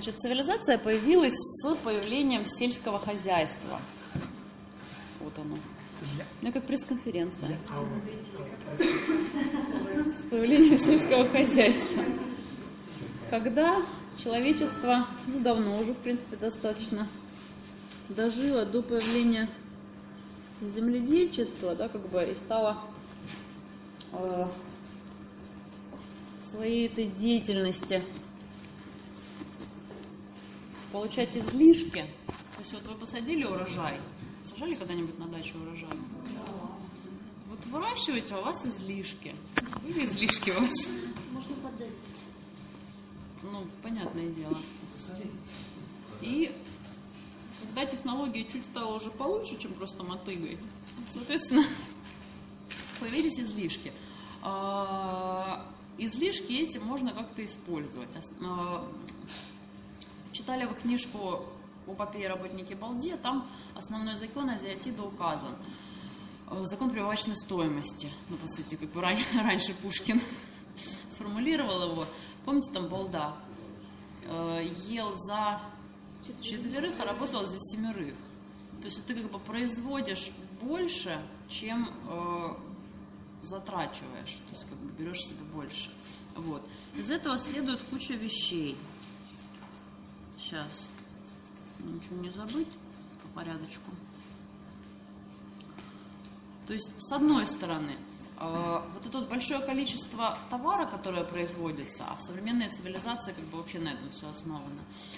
Значит, цивилизация появилась с появлением сельского хозяйства. Вот оно. Ну, как пресс-конференция. С появлением сельского хозяйства. Когда человечество, давно уже, в принципе, достаточно дожило до появления земледельчества, и стало в своей этой деятельности получать излишки. То есть вот вы посадили урожай, сажали когда-нибудь на дачу урожай? Вот выращиваете, а у вас излишки. Или излишки у вас? Можно подарить. Понятное дело. И когда технология чуть стала уже получше, чем просто мотыгой, соответственно, появились излишки. Излишки эти можно как-то использовать. Читали вы книжку об эпопее «Работники Балде», там основной закон азиатида указан. Закон прибавочной стоимости. По сути, как бы раньше Пушкин сформулировал его. Помните, там Балда ел за 4, а работал за 7. То есть ты как бы производишь больше, чем затрачиваешь. То есть как бы берешь себе больше. Вот. Из этого следует куча вещей. Сейчас. Ничего не забыть по порядочку. То есть, с одной стороны, вот это вот большое количество товара, которое производится, а в современной цивилизации как бы вообще на этом все основано,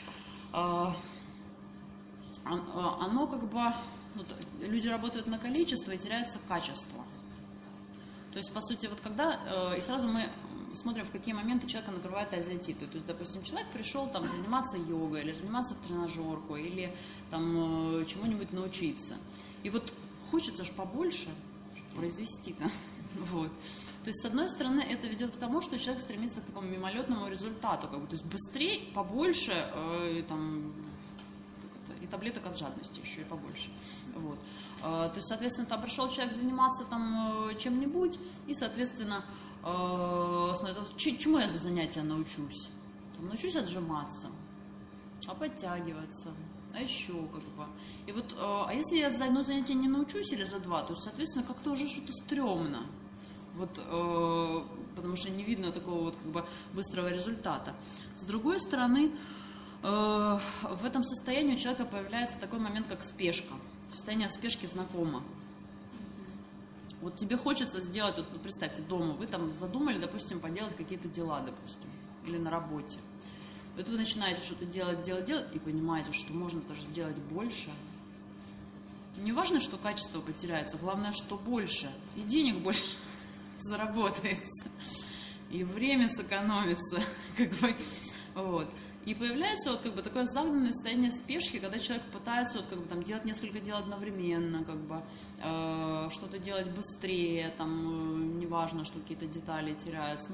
оно как бы, люди работают на количество и теряется качество. То есть, по сути, вот когда, и сразу мы смотрим, в какие моменты человека накрывает азиатиты. То есть, допустим, человек пришел там заниматься йогой, или заниматься в тренажерку, или там чему-нибудь научиться. И вот хочется же побольше произвести, да? Вот. То есть, с одной стороны, это ведет к тому, что человек стремится к такому мимолетному результату, то есть быстрее, побольше, и таблеток от жадности еще и побольше. Вот. То есть, соответственно, там пришел человек заниматься там чем-нибудь, и, соответственно, чему я за занятия научусь? Научусь отжиматься, подтягиваться, а еще как бы. И вот, а если я за одно занятие не научусь или за 2, то, соответственно, как-то уже что-то стрёмно. Вот, потому что не видно такого вот как бы быстрого результата. С другой стороны, в этом состоянии у человека появляется такой момент, как спешка. Состояние спешки знакомо. Вот тебе хочется сделать, вот представьте, дома вы там задумали, допустим, поделать какие-то дела, допустим, или на работе. Вот вы начинаете что-то делать, и понимаете, что можно даже сделать больше. Не важно, что качество потеряется, главное, что больше. И денег больше заработается, и время сэкономится, как бы, вот. И появляется вот как бы такое загнанное состояние спешки, когда человек пытается вот как бы там делать несколько дел одновременно, как бы что-то делать быстрее, там неважно, что какие-то детали теряются.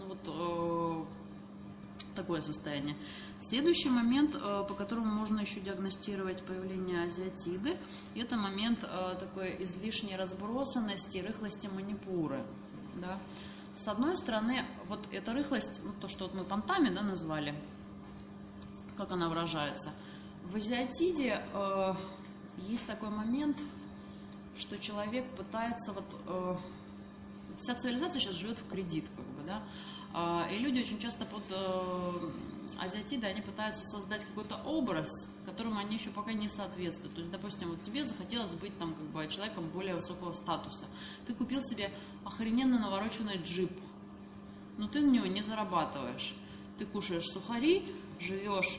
Такое состояние. Следующий момент, по которому можно еще диагностировать появление азиатиды, это момент такой излишней разбросанности, рыхлости манипуры. Да? С одной стороны, вот эта рыхлость, то, что вот мы понтами, да, назвали, как она выражается. В азиатиде есть такой момент, что человек пытается вся цивилизация сейчас живет в кредит, как бы, да, и люди очень часто под азиатидой, они пытаются создать какой-то образ, которому они еще пока не соответствуют. То есть, допустим, вот тебе захотелось быть там как бы человеком более высокого статуса. Ты купил себе охрененно навороченный джип, но ты на него не зарабатываешь. Ты кушаешь сухари, живешь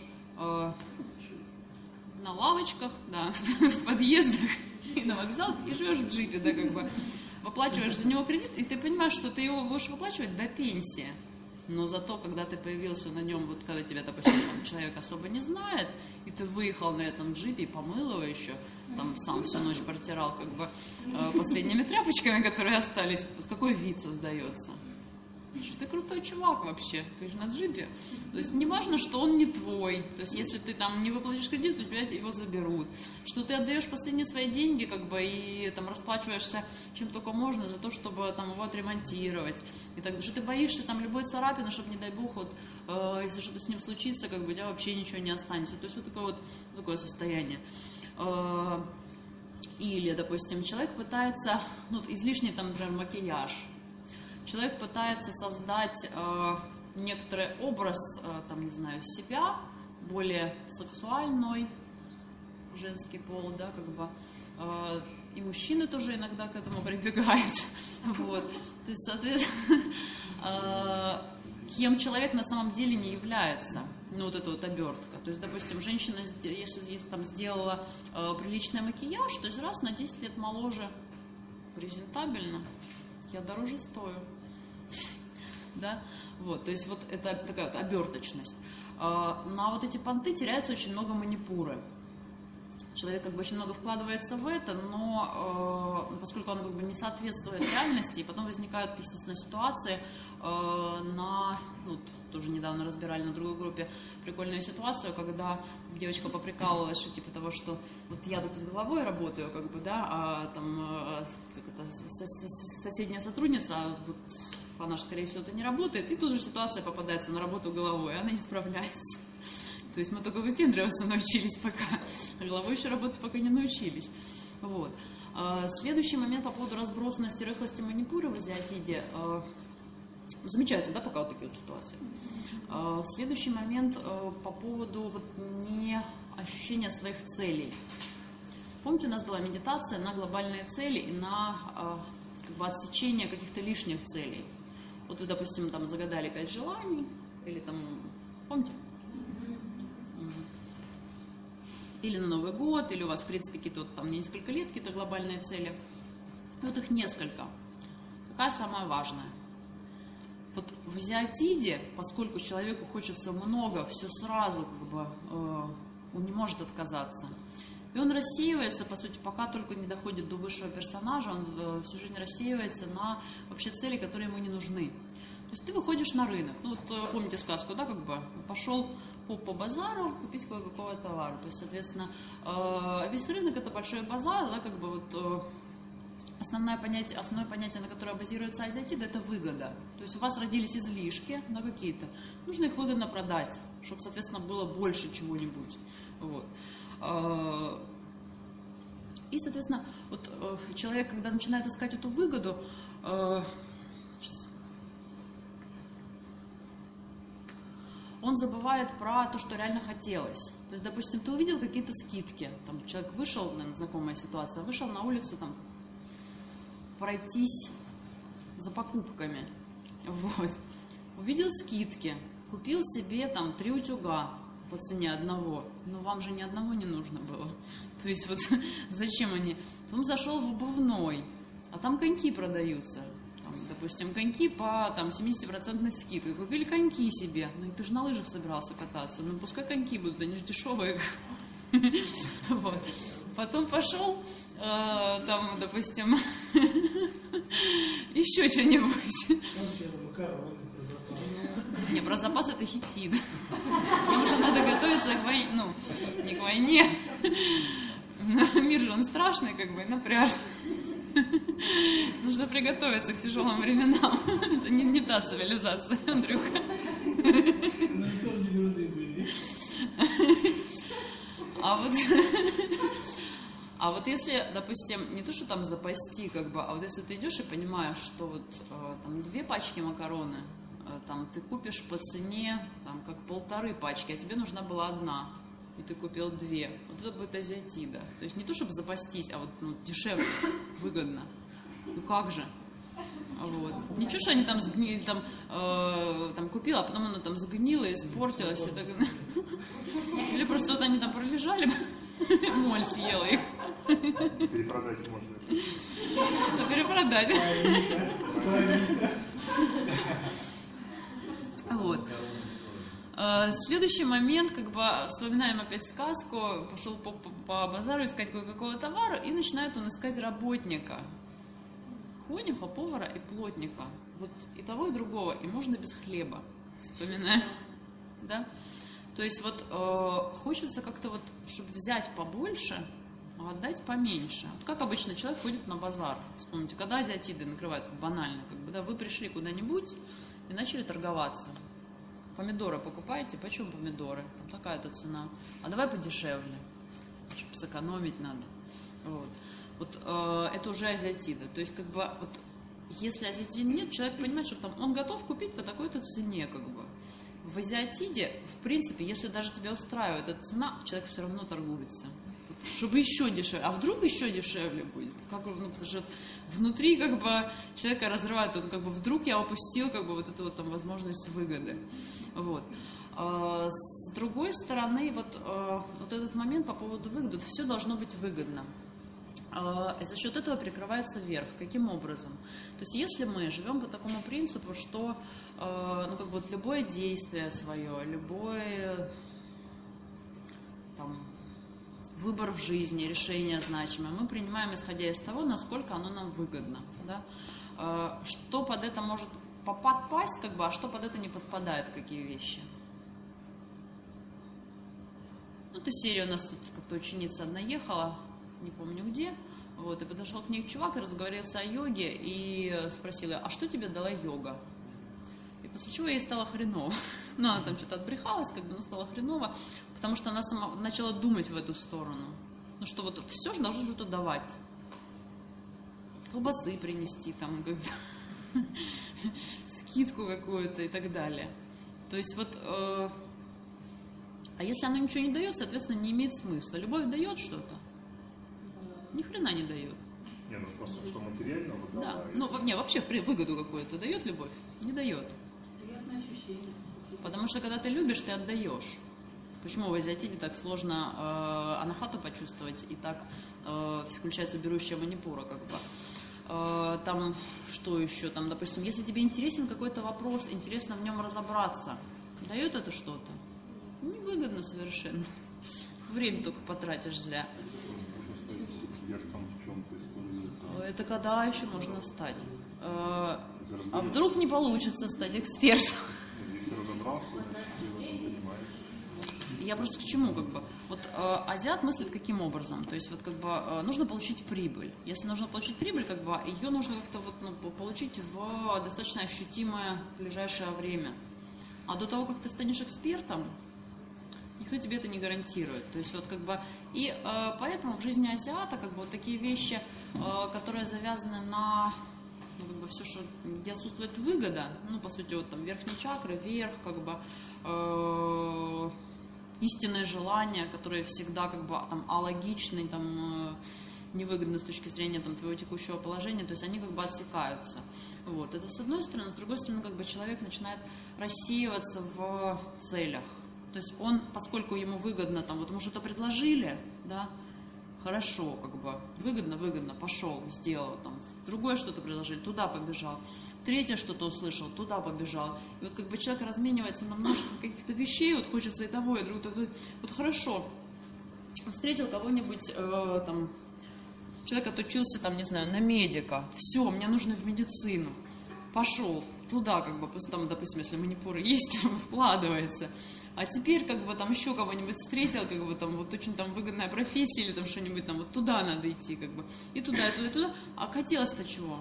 на лавочках, да, в подъездах и на вокзалах, и живешь в джипе, да, как бы выплачиваешь за него кредит, и ты понимаешь, что ты его будешь выплачивать до пенсии. Но зато, когда ты появился на нем, вот когда тебя, допустим, человек особо не знает, и ты выехал на этом джипе и помыл его еще, там сам всю ночь протирал как бы последними тряпочками, которые остались, вот какой вид создается? что ты крутой чувак вообще, ты же на джипе. То есть не важно, что он не твой. То есть если ты там не выплатишь кредит, то у тебя его заберут. Что ты отдаешь последние свои деньги, как бы, и там расплачиваешься чем только можно за то, чтобы там его отремонтировать. И так далее. Что ты боишься там любой царапины, чтобы, не дай бог, вот, если что-то с ним случится, как бы у тебя вообще ничего не останется. То есть вот такое состояние. Или, допустим, человек пытается, излишний там, например, макияж. Человек пытается создать некоторый образ, там, не знаю, себя, более сексуальный, женский пол, да, как бы. И мужчины тоже иногда к этому прибегают. Вот. То есть, соответственно, кем человек на самом деле не является. Вот эта вот обертка. То есть, допустим, женщина, если там сделала приличный макияж, то есть раз на 10 лет моложе, презентабельно, я дороже стою. Да? Вот, то есть вот это такая вот оберточность. На вот эти понты теряется очень много манипуры. Человек как бы очень много вкладывается в это, но поскольку он как бы не соответствует реальности, и потом возникают, естественно, ситуации тоже недавно разбирали на другой группе прикольную ситуацию, когда девочка поприкалывалась, что типа того, что вот я тут головой работаю, как бы, да, а там соседняя сотрудница, вот она же, скорее всего, это не работает, и тут же ситуация попадается на работу головой, и она не справляется. То есть мы только выпендриваться научились пока, а головой еще работать пока не научились. Вот. Следующий момент по поводу разбросанности, рыхлости манипуры в азиатиде. Замечается, да, пока вот такие вот ситуации. Следующий момент по поводу вот не ощущения своих целей. Помните, у нас была медитация на глобальные цели и на как бы отсечение каких-то лишних целей. Вот вы, допустим, там загадали 5 желаний, или там, помните? Или на Новый год, или у вас, в принципе, какие-то вот, там несколько лет, какие-то глобальные цели. Вот их несколько. Какая самая важная? Вот в азиатиде, поскольку человеку хочется много, все сразу, как бы, он не может отказаться. И он рассеивается, по сути, пока только не доходит до высшего персонажа, он всю жизнь рассеивается на вообще цели, которые ему не нужны. То есть ты выходишь на рынок. Ну вот помните сказку, да, как бы пошел по базару купить кое-какого товара. То есть, соответственно, весь рынок это большой базар, да, как бы вот основное понятие, на которое базируется азиатида, это выгода. То есть у вас родились излишки, да, какие-то, нужно их выгодно продать, чтобы, соответственно, было больше чего-нибудь. Вот. И, соответственно, вот человек, когда начинает искать эту выгоду, он забывает про то, что реально хотелось. То есть, допустим, ты увидел какие-то скидки, там человек вышел, наверное, знакомая ситуация, вышел на улицу там пройтись за покупками, вот, увидел скидки, купил себе там 3 утюга по цене одного, но вам же ни одного не нужно было, то есть вот зачем они, потом зашел в обувной, а там коньки продаются, там, допустим, коньки по там 70% скидкой, купили коньки себе, ну и ты же на лыжах собирался кататься, ну пускай коньки будут, они же дешевые, вот, потом пошел, там, допустим, еще что-нибудь. Не, про запас это хитин. Потому что надо готовиться к войне, ну, не к войне. Мир же он страшный, как бы, напряжный. Нужно приготовиться к тяжелым временам. Это не та цивилизация, Андрюха. Ну и тоже не нужны были. А вот если, допустим, не то, что там запасти, как бы, а вот если ты идешь и понимаешь, что вот там 2 пачки макароны, там ты купишь по цене там как 1,5 пачки, а тебе нужна была 1, и ты купил 2, вот это будет азиатида. То есть не то, чтобы запастись, а вот дешевле, выгодно. Ну как же? Вот. Ничего, что они там сгнили, там купила, а потом она там сгнила и испортилась. Или просто вот они там пролежали, моль съела их. Перепродать можно. Да, перепродать. Вот. Следующий момент, как бы вспоминаем опять сказку, пошел по базару искать кое-какого товара, и начинает он искать работника. конюха, повара и плотника. Вот и того, и другого, и можно без хлеба, вспоминая. Да? То есть вот хочется как-то вот, чтобы взять побольше, а отдать поменьше. Вот как обычно человек ходит на базар. Вспомните, когда азиатиды накрывают, банально, как бы, да, вы пришли куда-нибудь и начали торговаться. Помидоры покупаете, почем помидоры? Там такая-то цена. А давай подешевле, чтобы сэкономить надо. Вот это уже азиатиды. То есть, как бы, вот, если азиатиды нет, человек понимает, что там он готов купить по такой-то цене, как бы. В азиатиде, в принципе, если даже тебя устраивает эта цена, человек все равно торгуется. Чтобы еще дешевле. А вдруг еще дешевле будет? Как, ну, потому что внутри как бы человека разрывает, он как бы вдруг я упустил как бы вот эту вот там возможность выгоды. Вот. С другой стороны, вот этот момент по поводу выгоды, все должно быть выгодно. И за счет этого прикрывается верх. Каким образом? То есть если мы живем по такому принципу, что ну, как бы вот любое действие свое, любой там, выбор в жизни, решение значимое, мы принимаем, исходя из того, насколько оно нам выгодно. Да? Что под это может подпасть, как бы, а что под это не подпадает, какие вещи. Ну, это серия у нас тут как-то ученица одна ехала, не помню где, вот, и подошел к ней чувак и разговаривался о йоге, и спросила, а что тебе дала йога? И после чего ей стало хреново. Ну, она там что-то отбрехалась, как бы, но стало хреново, потому что она сама начала думать в эту сторону. Ну, что вот все же должно что-то давать. Колбасы принести, там, как бы, скидку какую-то и так далее. То есть вот... А если оно ничего не дает, соответственно, не имеет смысла. Любовь дает что-то? Ни хрена не дает. Не, ну просто что материально, вот, да. Ну, не, вообще выгоду какую-то дает любовь? Не дает. Приятное ощущение. Потому что когда ты любишь, ты отдаешь. Почему в азиатиде так сложно анафату почувствовать и так включается берущая манипура, как бы. Там что еще? Там, допустим, если тебе интересен какой-то вопрос, интересно в нем разобраться, дает это что-то? Невыгодно совершенно. Время только потратишь зря. Это когда еще можно встать? А вдруг не получится стать экспертом? Если ты разобрался, ты его понимаешь. Я просто к чему, как бы. Вот азиат мыслит каким образом? То есть вот как бы нужно получить прибыль. Если нужно получить прибыль, как бы ее нужно как-то вот, ну, получить в достаточно ощутимое ближайшее время. А до того, как ты станешь экспертом, никто тебе это не гарантирует. То есть вот как бы и поэтому в жизни азиата как бы вот такие вещи, которые завязаны на, ну, как бы все, что где отсутствует выгода, ну по сути вот там верхние чакры, вверх, как бы истинное желание, которое всегда как бы там алогичны, там невыгодно с точки зрения там твоего текущего положения, то есть они как бы отсекаются. Вот это с одной стороны, с другой стороны как бы человек начинает рассеиваться в целях. То есть он, поскольку ему выгодно, там, вот ему что-то предложили, да, хорошо, как бы, выгодно, пошел, сделал, там, другое что-то предложили, туда побежал, третье что-то услышал, туда побежал. И вот как бы человек разменивается на множество каких-то вещей, вот хочется и того, и другого. Вот хорошо, встретил кого-нибудь, там, человек отучился, там, не знаю, на медика, все, мне нужно в медицину, пошел туда, как бы, там, допустим, если манипуры есть, вкладывается. А теперь, как бы, там еще кого-нибудь встретил, как бы, там, вот очень там выгодная профессия или там что-нибудь, там, вот туда надо идти, как бы, и туда, и туда, и туда. А хотелось-то чего?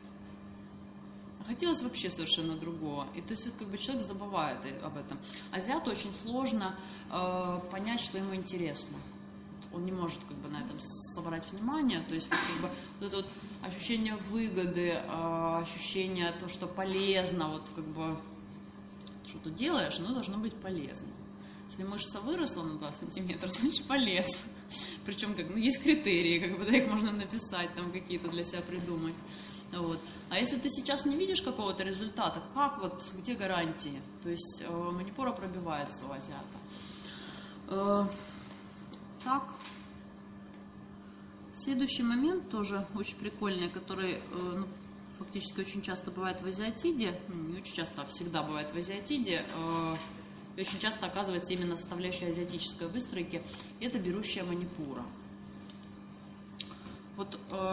А хотелось вообще совершенно другого. И то есть, как бы, человек забывает об этом. Азиату очень сложно понять, что ему интересно. Он не может, как бы, на этом собрать внимание, то есть, вот, как бы, вот это вот ощущение выгоды, ощущение того, что полезно, вот, как бы, что ты делаешь, оно должно быть полезно. Если мышца выросла на 2 сантиметра, значит полезно. Причем как, ну, есть критерии, как бы, да, их можно написать, там какие-то для себя придумать. Вот. А если ты сейчас не видишь какого-то результата, как вот, где гарантии? То есть манипура пробивается у азиата. Так. Следующий момент тоже очень прикольный, который, ну, фактически очень часто бывает в азиатиде, не очень часто, а всегда бывает в азиатиде, и очень часто оказывается именно составляющая азиатической выстройки, это берущая манипура. Вот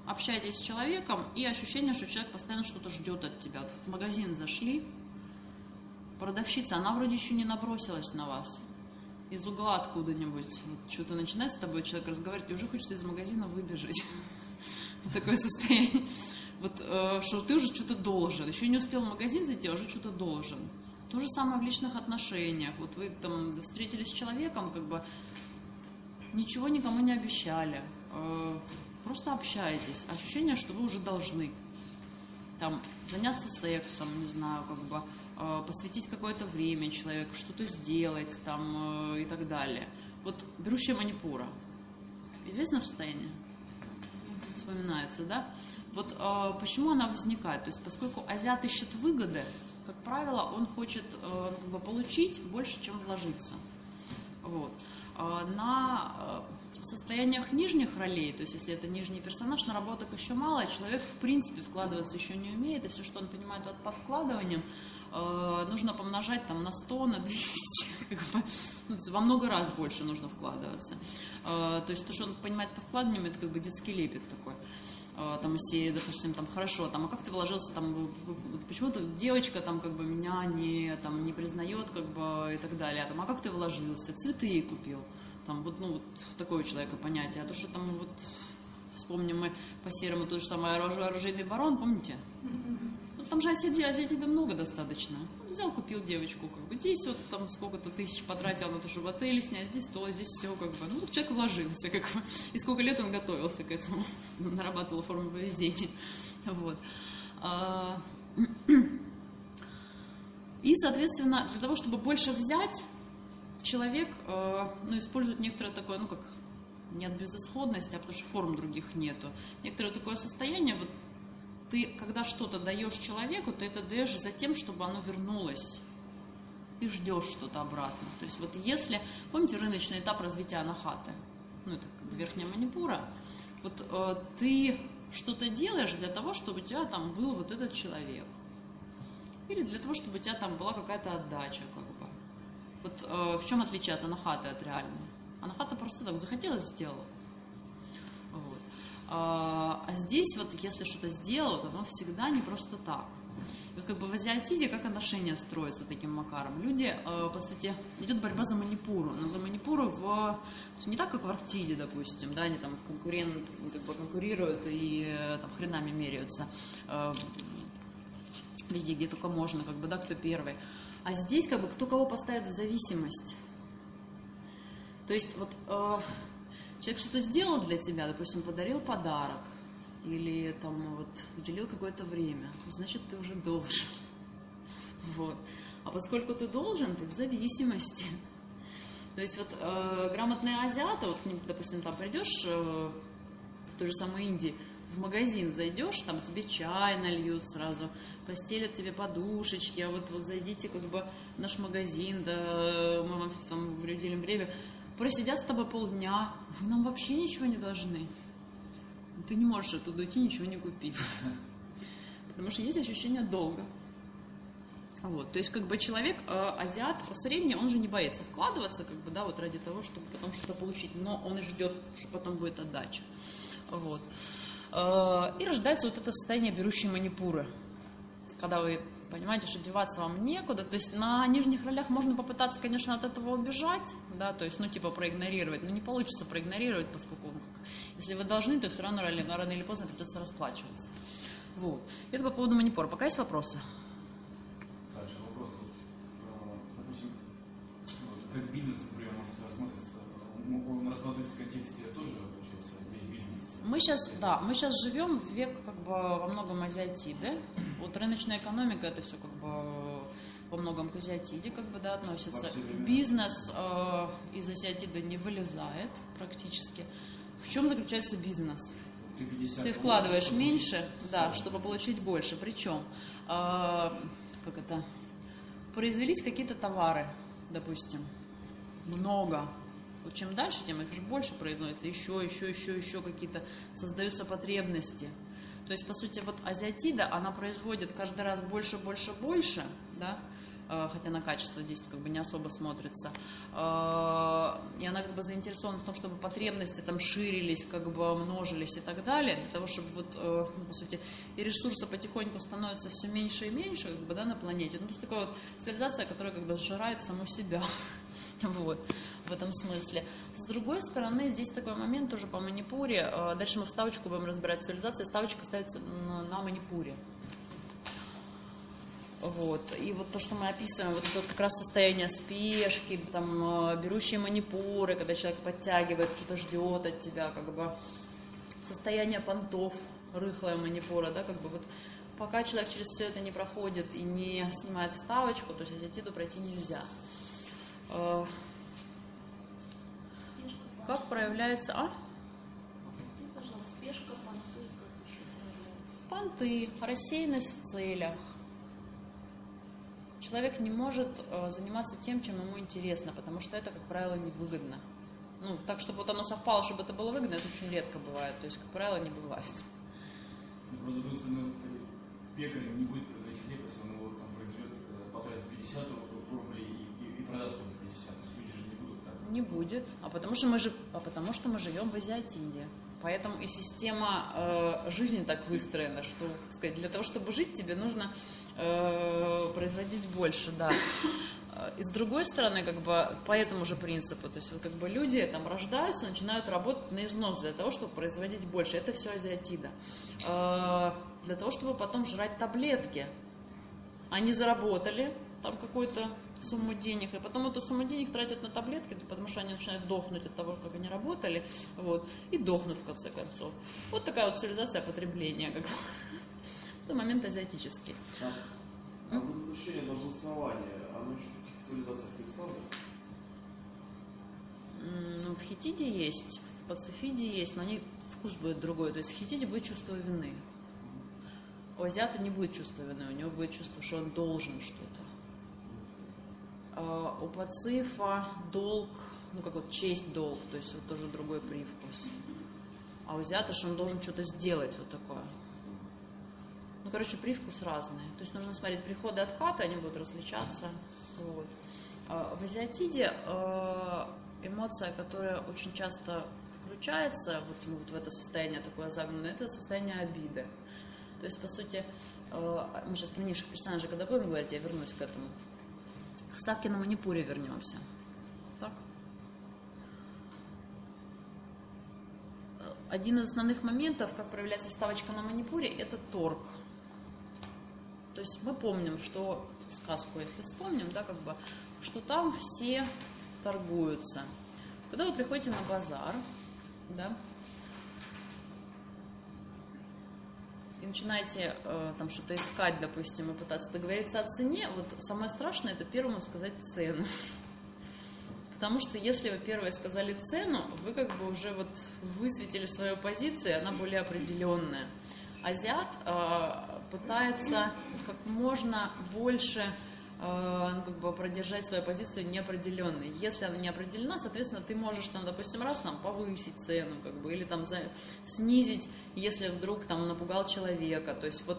общаетесь с человеком, и ощущение, что человек постоянно что-то ждет от тебя. Вот в магазин зашли, продавщица, она вроде еще не набросилась на вас. Из угла откуда-нибудь. Вот что-то начинает с тобой человек разговаривать, и уже хочется из магазина выбежать. Такое состояние. Вот что ты уже что-то должен. Еще не успел в магазин зайти, а уже что-то должен. То же самое в личных отношениях. Вот вы там встретились с человеком, как бы ничего никому не обещали. Просто общаетесь. Ощущение, что вы уже должны. Там заняться сексом, не знаю, как бы посвятить какое-то время человеку, что-то сделать там и так далее. Вот берущая манипура. Известно состояние? Вспоминается, да? Вот почему она возникает? То есть, поскольку азиат ищет выгоды, как правило, он хочет как бы получить больше, чем вложиться. Вот. На состояниях нижних ролей, то есть если это нижний персонаж, наработок еще мало, человек в принципе вкладываться еще не умеет, и все, что он понимает под вкладыванием, нужно помножать там на 100, на 200, как бы, ну, во много раз больше нужно вкладываться. То есть то, что он понимает под вкладыванием, это как бы детский лепет такой. Там из серии, допустим, там хорошо, там, а как ты вложился, там, почему-то девочка там как бы меня не признает, как бы и так далее, там, а как ты вложился, цветы ей купил, там, вот, ну, вот такое у человека понятие, а то, что там вот, вспомним мы по серому то же самое оружейный барон, помните? Ну, там же азиатида много достаточно. Он взял, купил девочку, как бы, здесь вот там сколько-то тысяч потратил на то, чтобы отель снять, здесь то, здесь все, как бы. Ну, человек вложился, как бы. И сколько лет он готовился к этому, нарабатывал форму поведения. Вот. И, соответственно, для того, чтобы больше взять, человек, ну, использует некоторое такое, ну, как, не от безысходности, а потому что форм других нету. Некоторое такое состояние, вот, ты, когда что-то даешь человеку, ты это даешь за тем, чтобы оно вернулось. И ждешь что-то обратно. То есть вот если, помните рыночный этап развития анахаты? Ну, это как бы верхняя манипура. Вот ты что-то делаешь для того, чтобы у тебя там был вот этот человек. Или для того, чтобы у тебя там была какая-то отдача, как бы. Вот в чем отличие от анахаты от реальной? Анахата просто так захотелось, сделала. Вот. А здесь вот, если что-то сделал, то оно всегда не просто так. Вот как бы в азиатиде как отношения строятся таким макаром. Люди, по сути, идет борьба за манипуру, но за манипуру то есть не так, как в Арктиде, допустим, да, они там как бы конкурируют и там хренами меряются везде, где только можно, как бы, да, кто первый. А здесь как бы кто кого поставит в зависимость. То есть вот человек что-то сделал для тебя, допустим, подарил подарок или там вот уделил какое-то время, значит, ты уже должен. Вот. А поскольку ты должен, ты в зависимости. То есть вот грамотные азиаты, вот к ним, допустим, там придешь в той же самой Индии, в магазин зайдешь, там тебе чай нальют сразу, постелят тебе подушечки, а вот зайдите как бы в наш магазин, да, мы вам там уделим время. Просидят с тобой полдня, вы нам вообще ничего не должны. Ты не можешь оттуда уйти, ничего не купить. Потому что есть ощущение долга. Вот. То есть, как бы человек, азиат средний, он же не боится вкладываться, как бы, да, вот ради того, чтобы потом что-то получить. Но он и ждет, что потом будет отдача. Вот. И рождается вот это состояние берущей манипуры. Когда вы понимаете, что деваться вам некуда. То есть на нижних ролях можно попытаться, конечно, от этого убежать, да, то есть, ну, типа проигнорировать, но не получится проигнорировать, поскольку если вы должны, то все равно рано или поздно придется расплачиваться. Вот. Это по поводу манипура. Пока есть вопросы? Дальше вопрос. Допустим, как бизнес, например, может рассматриваться, он рассматривается в контексте тоже, получается, весь бизнес? Мы сейчас живем в век как бы во многом азиатиды. Вот рыночная экономика, это все как бы во многом к азиатиде как бы, да, относится. Бизнес из азиатиды не вылезает практически. В чем заключается бизнес? Ты вкладываешь меньше, да, чтобы получить больше. Причем, произвелись какие-то товары, допустим, много. Вот чем дальше, тем их же больше производится, еще какие-то создаются потребности. То есть, по сути, вот азиатида, она производит каждый раз больше, да, хотя на качество здесь как бы не особо смотрится. И она как бы заинтересована в том, чтобы потребности там ширились, как бы множились и так далее, для того, чтобы вот, ну, по сути, и ресурсы потихоньку становятся все меньше и меньше, как бы, да, на планете. Ну, то есть такая вот цивилизация, которая как бы сжирает саму себя. Вот, в этом смысле. С другой стороны, здесь такой момент тоже по Манипуре. Дальше мы вставочку будем разбирать цивилизации. Ставочка ставится на Манипуре. Вот. И вот то, что мы описываем, вот это вот как раз состояние спешки, там, берущие манипуры, когда человек подтягивает, что-то ждет от тебя, как бы состояние понтов, рыхлая манипура, да, как бы вот пока человек через все это не проходит и не снимает вставочку, то есть азиатиду пройти нельзя. Как проявляется, Спешка, понты, как еще проявляется? понты, рассеянность в целях. Человек не может заниматься тем, чем ему интересно, потому что это, как правило, невыгодно. Ну, так, чтобы вот оно совпало, чтобы это было выгодно, это очень редко бывает. То есть, как правило, не бывает. Просто, с другой стороны, пекарь не будет производить хлеб, если он его там произведет, потратит 50 рублей и продаст его за 50. То есть люди же не будут так. Не будет, потому что мы живем в Азиатиде. Поэтому и система жизни так выстроена, что, как сказать, для того, чтобы жить, тебе нужно производить больше, да. И с другой стороны, как бы по этому же принципу, то есть вот как бы люди там рождаются, начинают работать на износ для того, чтобы производить больше. Это все азиатида. Для того, чтобы потом жрать таблетки. Они заработали там какую-то сумму денег, и потом эту сумму денег тратят на таблетки, потому что они начинают дохнуть от того, как они работали, вот, и дохнут в конце концов. Вот такая вот цивилизация потребления, как бы. Это момент азиатический. А вот ощущение долженствования, оно еще в каких цивилизациях представлено? Ну, в Хетиде есть, в Пацифиде есть, но они вкус будет другой. То есть в Хетиде будет чувство вины. У азиата не будет чувства вины, у него будет чувство, что он должен что-то. У Пацифа долг, ну как вот честь, долг, то есть вот тоже другой привкус. А у азиата, что он должен что-то сделать, вот такое. Ну, короче, привкус разный. То есть нужно смотреть приходы и откаты, они будут различаться. Вот. В азиатиде эмоция, которая очень часто включается вот в это состояние такое загнанное, это состояние обиды. То есть, по сути, мы сейчас про низших персонажей, когда будем говорить, я вернусь к этому. К ставке на Манипуре вернемся. Так? Один из основных моментов, как проявляется ставочка на Манипуре, это торг. То есть мы помним, что сказку, если вспомним, да, как бы, что там все торгуются. Когда вы приходите на базар, да, и начинаете там что-то искать, допустим, и пытаться договориться о цене, вот самое страшное — это первому сказать цену. Потому что если вы первые сказали цену, вы как бы уже вот высветили свою позицию, и она более определенная. Азиат пытается как можно больше как бы продержать свою позицию неопределенной. Если она не определена, соответственно, ты можешь там, допустим, раз там повысить цену, как бы, или там снизить, если вдруг там напугал человека. То есть вот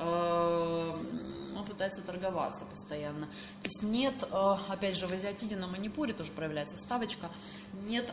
он пытается торговаться постоянно. То есть нет, опять же, в азиатиде на Манипуре тоже проявляется вставочка, нет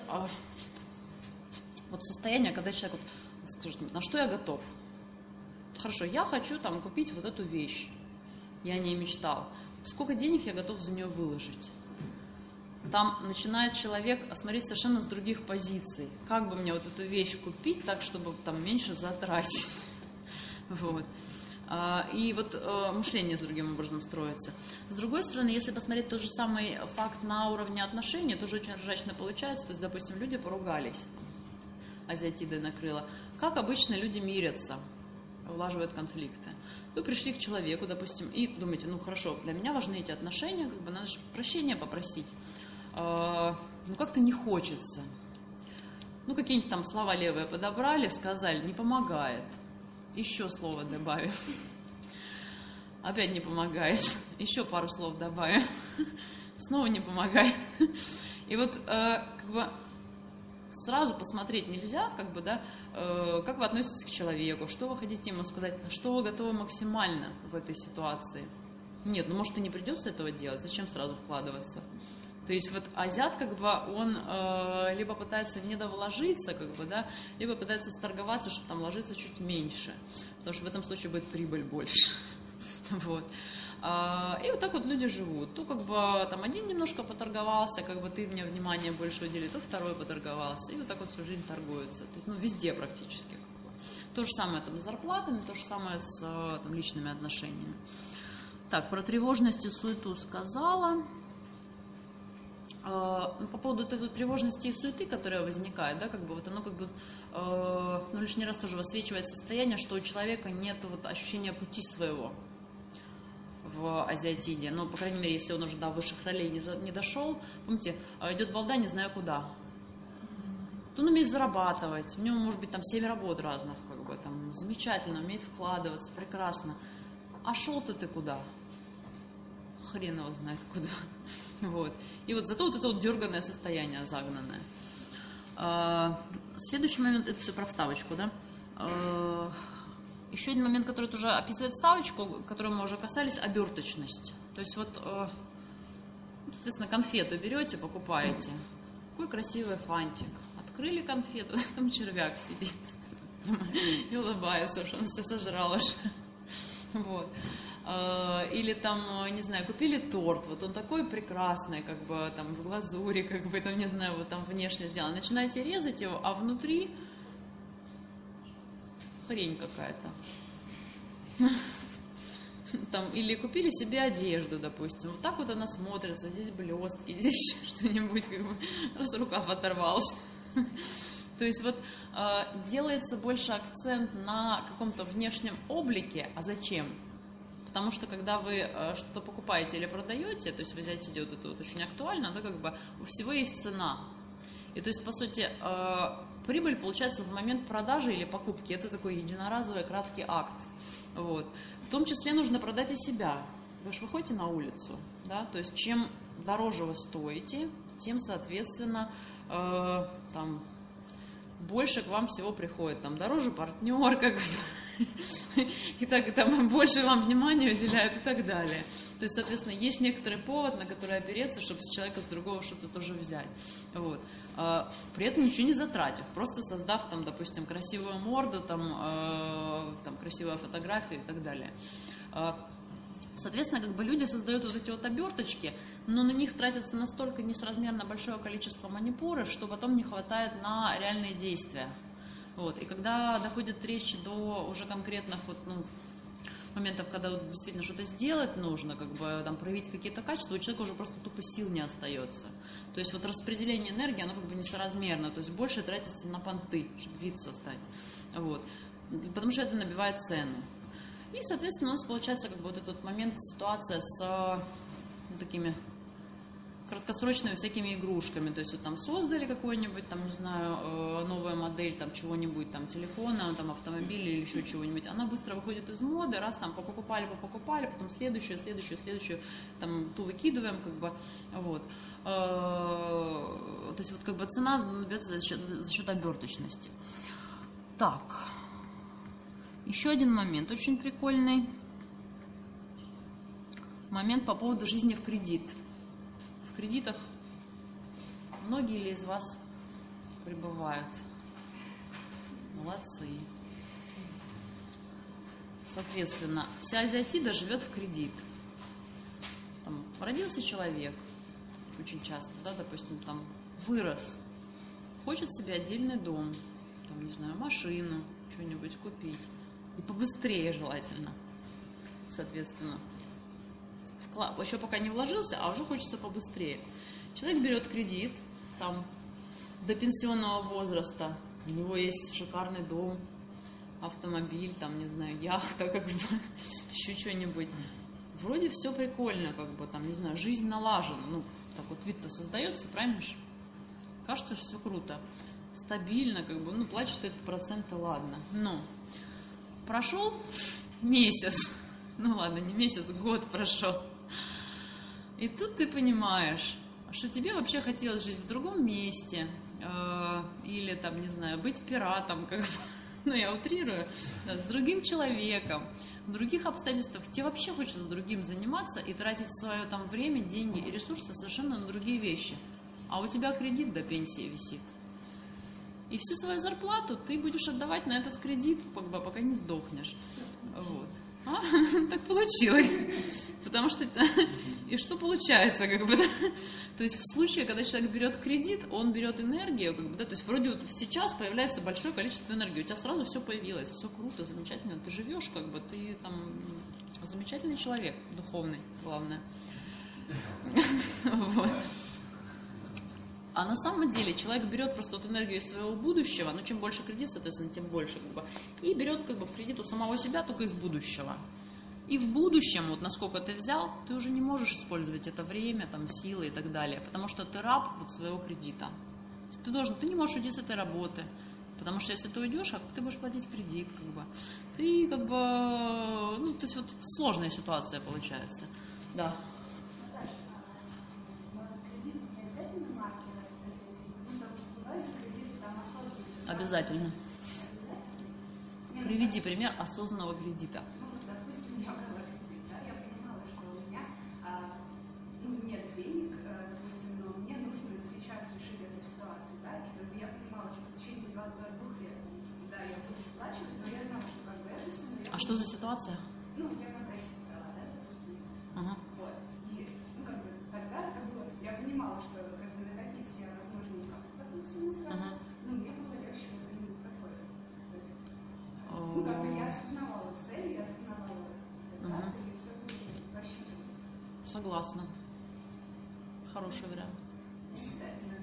вот состояния, когда человек вот скажет, на что я готов. Хорошо, я хочу там купить вот эту вещь. Я не мечтал. Сколько денег я готов за нее выложить? Там начинает человек смотреть совершенно с других позиций. Как бы мне вот эту вещь купить так, чтобы там меньше затратить? Вот. И вот мышление другим образом строится. С другой стороны, если посмотреть тот же самый факт на уровне отношений, тоже очень ржачно получается. То есть, допустим, люди поругались, азиатидой накрыло. Как обычно люди мирятся, улаживают конфликты. Вы пришли к человеку, допустим, и думаете, ну хорошо, для меня важны эти отношения, как бы надо же прощения попросить. Ну как-то не хочется. Ну какие-нибудь там слова левые подобрали, сказали, не помогает. Еще слово добавим. Опять не помогает. Еще пару слов добавим. Снова не помогает. И вот как бы сразу посмотреть нельзя, как бы, да, как вы относитесь к человеку, что вы хотите ему сказать, на что вы готовы максимально в этой ситуации. Нет, ну может и не придется этого делать, зачем сразу вкладываться? То есть вот азиат, как бы, он либо пытается недовложиться, как бы, да, либо пытается сторговаться, чтобы там вложиться чуть меньше, потому что в этом случае будет прибыль больше. Вот. И вот так вот люди живут. То как бы там один немножко поторговался, как бы ты мне внимание больше уделил, то второй поторговался. И вот так вот всю жизнь торгуются. То есть, ну, везде практически. Как бы. То же самое там с зарплатами, то же самое с там, личными отношениями. Так, про тревожность и суету сказала. По поводу этой тревожности и суеты, которая возникает, да, как бы вот оно как бы, ну, лишний раз тоже высвечивает состояние, что у человека нет вот ощущения пути своего в азиатиде. Ну, по крайней мере, если он уже до высших ролей не дошел. Помните, идет балда, не знаю куда. То он умеет зарабатывать, у него может быть там 7 работ разных, как бы там замечательно, умеет вкладываться, прекрасно. А шел-то ты куда? Хрен его знает куда. Вот. И вот зато вот это вот дерганное состояние, загнанное. Следующий момент, это все про вставочку, да? Еще один момент, который тоже описывает вставочку, которую мы уже касались, оберточность. То есть вот, соответственно, конфету берете, покупаете. Какой красивый фантик. Открыли конфету, там червяк сидит и улыбается, что он все сожрал уже. Вот. Или там, не знаю, купили торт, вот он такой прекрасный, как бы там в глазури, как бы там, не знаю, вот там внешне сделан. Начинаете резать его, а внутри хрень какая-то. Там, или купили себе одежду, допустим, вот так вот она смотрится, здесь блестки, здесь что-нибудь, как бы, раз рукав оторвался. То есть вот делается больше акцент на каком-то внешнем облике, а зачем? Потому что когда вы что-то покупаете или продаете, то есть в азиатиде вот это вот очень актуально, да, как бы у всего есть цена. И то есть, по сути, прибыль получается в момент продажи или покупки. Это такой единоразовый краткий акт. Вот. В том числе нужно продать и себя. Вы же выходите на улицу, да, то есть чем дороже вы стоите, тем, соответственно, там больше к вам всего приходит. Там дороже партнер, как бы, и так там больше вам внимания уделяют и так далее. То есть, соответственно, есть некоторый повод, на который опереться, чтобы с человека с другого что-то тоже взять. Вот. При этом ничего не затратив, просто создав там, допустим, красивую морду, там красивую фотографию и так далее. Соответственно, как бы люди создают вот эти вот оберточки, но на них тратится настолько несоразмерно большое количество манипуры, что потом не хватает на реальные действия. Вот. И когда доходит речь до уже конкретных вот, моментов, когда вот действительно что-то сделать нужно, как бы там проявить какие-то качества, у человека уже просто тупо сил не остается. То есть вот распределение энергии, оно как бы несоразмерно, то есть больше тратится на понты, чтобы вид создать. Вот. Потому что это набивает цену. И, соответственно, у нас получается как бы вот этот момент, ситуация с такими краткосрочными всякими игрушками. То есть вот там создали какой-нибудь, там, не знаю, новую модель там чего-нибудь, там телефона, там автомобиля или еще чего-нибудь. Она быстро выходит из моды, раз там покупали, потом следующую, там ту выкидываем, как бы, вот. То есть вот как бы цена набирается за счет оберточности. Так. Еще один момент, очень прикольный момент по поводу жизни в кредит. В кредитах многие ли из вас пребывают? Молодцы. Соответственно, вся азиатида живет в кредит. Там родился человек, очень часто, да, допустим, там вырос, хочет себе отдельный дом, там, не знаю, машину, что-нибудь купить. И побыстрее желательно, соответственно. Еще пока не вложился, а уже хочется побыстрее. Человек берет кредит, там, до пенсионного возраста. У него есть шикарный дом, автомобиль, там, не знаю, яхта, как бы, еще что-нибудь. Вроде все прикольно, как бы, там, не знаю, жизнь налажена. Ну, так вот вид-то создается, правильно же? Кажется, что все круто. Стабильно, как бы, ну, платишь ты этот процент, ладно. Но прошел месяц, ну ладно, не месяц, год прошел. И тут ты понимаешь, что тебе вообще хотелось жить в другом месте, или там, не знаю, быть пиратом, как бы, ну я утрирую, да, с другим человеком, в других обстоятельствах, тебе вообще хочется другим заниматься и тратить свое там время, деньги и ресурсы совершенно на другие вещи. А у тебя кредит до пенсии висит. И всю свою зарплату ты будешь отдавать на этот кредит, пока не сдохнешь. Вот. Так получилось. Потому что... И что получается, как бы, да? То есть в случае, когда человек берет кредит, он берет энергию, как бы, да, то есть вроде вот сейчас появляется большое количество энергии, у тебя сразу все появилось, все круто, замечательно, ты живешь, как бы, ты там замечательный человек, духовный, главное. Вот. А на самом деле человек берет просто вот энергию из своего будущего, ну чем больше кредит, соответственно, тем больше, как бы, и берет как бы в кредит у самого себя только из будущего. И в будущем, вот насколько ты взял, ты уже не можешь использовать это время, там, силы и так далее, потому что ты раб вот своего кредита. Ты не можешь уйти с этой работы, потому что если ты уйдешь, как ты будешь платить кредит, как бы, ты как бы, ну, то есть вот сложная ситуация получается. Да. Обязательно. Приведи пример осознанного кредита. Ну, вот, допустим, я брала кредит, да, я понимала, что у меня нет денег, допустим, но мне нужно сейчас решить эту ситуацию, да, и как бы я понимала, что в течение 2 лет, да, я буду выплачивать, но я знала, что как бы эту сумму... А что за ситуация? Ну, я на проекте брала, да, допустим. Вот. И, ну, как бы тогда как бы, я понимала, что как бы накопить я, возможно, не как-то такую сумму сразу, но мне было легче в это не проходит. То есть, ну, как бы я осознавала цель, я осознавала это, и все было рассчитано. Согласна. Хороший вариант. Обязательно.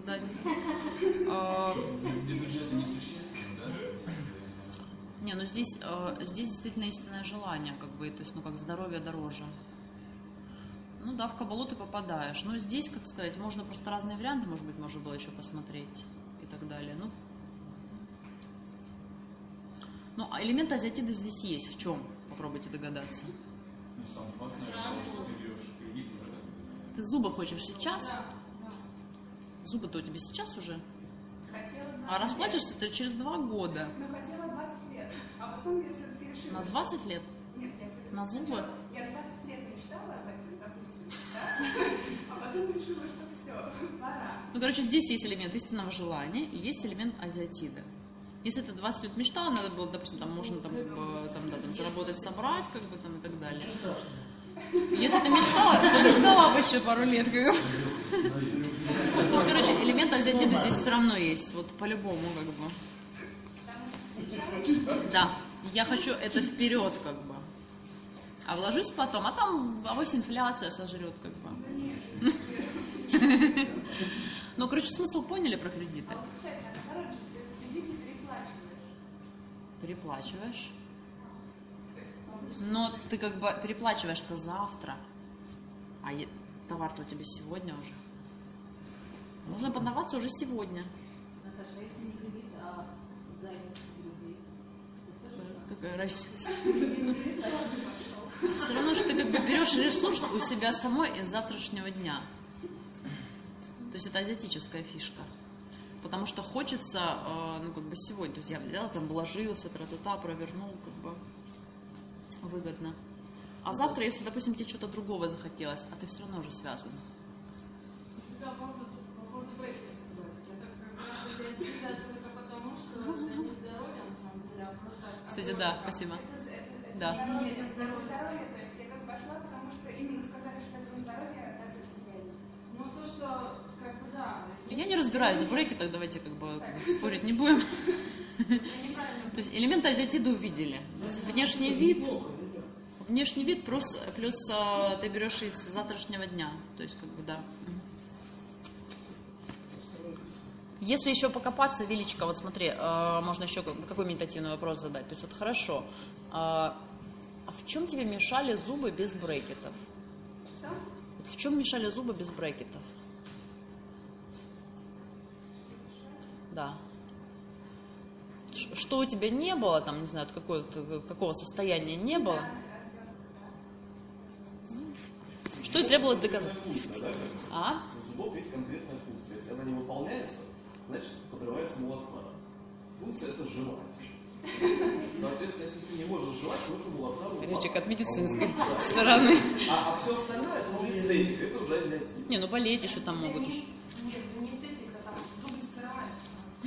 Да. Для бюджета несущественно, да? Не, ну здесь действительно истинное желание, как бы, то есть, ну, как здоровье дороже. Ну да, в кабалу ты попадаешь. Но здесь, как сказать, можно просто разные варианты, может быть, можно было еще посмотреть и так далее. Ну, а элемент азиатиды здесь есть. В чем? Попробуйте догадаться. Ну, сам факт, наверное, что ты берешь кредит, Ты зубы хочешь сейчас? Зубы-то у тебя сейчас уже? Хотела 20 А расплачешься ты через 2 года. лет. Ну, хотела 20 лет. А потом я все-таки решила... На 20 лет? Нет, На зубы? Я 20 лет мечтала об этом, допустим, да? А потом решила, что все, пора. Ну, короче, здесь есть элемент истинного желания и есть элемент азиатиды. Если ты 20 лет мечтала, надо было, допустим, там можно там, как бы, там, да, там, заработать, собрать, как бы, там, и так далее. Ничего страшного. Если ты мечтала, то ты ждала бы еще пару лет. Как бы. То есть, короче, элемент азиатиды здесь все равно есть, вот по-любому, как бы. Да, я хочу это вперед, как бы. А вложусь потом, а там авось инфляция сожрет, как бы. Ну, короче, смысл поняли про кредиты? А вот, кстати, а короче, в кредите переплачиваешь. Переплачиваешь. То есть, Но ты как бы переплачиваешь-то завтра, а товар-то у тебя сегодня уже. Нужно поддаваться уже сегодня. Наташа, если не кредит, а займ рублей? Какая разница? Все равно, что ты как бы берешь ресурс у себя самой из завтрашнего дня. То есть это азиатическая фишка. Потому что хочется, ну, как бы сегодня. То есть я взяла, там, вложился, тра-та-та, провернул, как бы выгодно. А завтра, если, допустим, тебе что-то другого захотелось, а ты все равно уже связан. Хотела по поводу брекетов сказать. Это как раз азиатида только потому, что это не здоровье, на самом деле, а просто... Кстати, да, спасибо. Да. Нет, это здоровье, то есть я как пошла, потому что именно сказали, что это здоровье, оказывается, реально. Ну, то, что, как бы, да. Я не разбираюсь в брекетах, давайте как бы спорить не будем. То есть элементы азиатиды увидели. То есть внешний вид плюс ты берешь из завтрашнего дня. То есть как бы да. Если еще покопаться, Вилечка, вот смотри, можно еще какой медитативный вопрос задать. То есть вот хорошо. А в чем тебе мешали зубы без брекетов? Что? Вот в чем мешали зубы без брекетов? Да. Что у тебя не было, там, не знаю, какого состояния не было? Что требовалось доказать? Функция, да? А? У зубов есть конкретная функция. Если она не выполняется, значит подрывается молоткла. Функция это жевать. Соответственно, если ты не можешь жевать, нужно было правую Речик лапу. от медицинской стороны. А все остальное это уже эстетика, это уже азиатизм. Не, ну болеть еще там могут. Нет, не эстетика, там зубы стираются.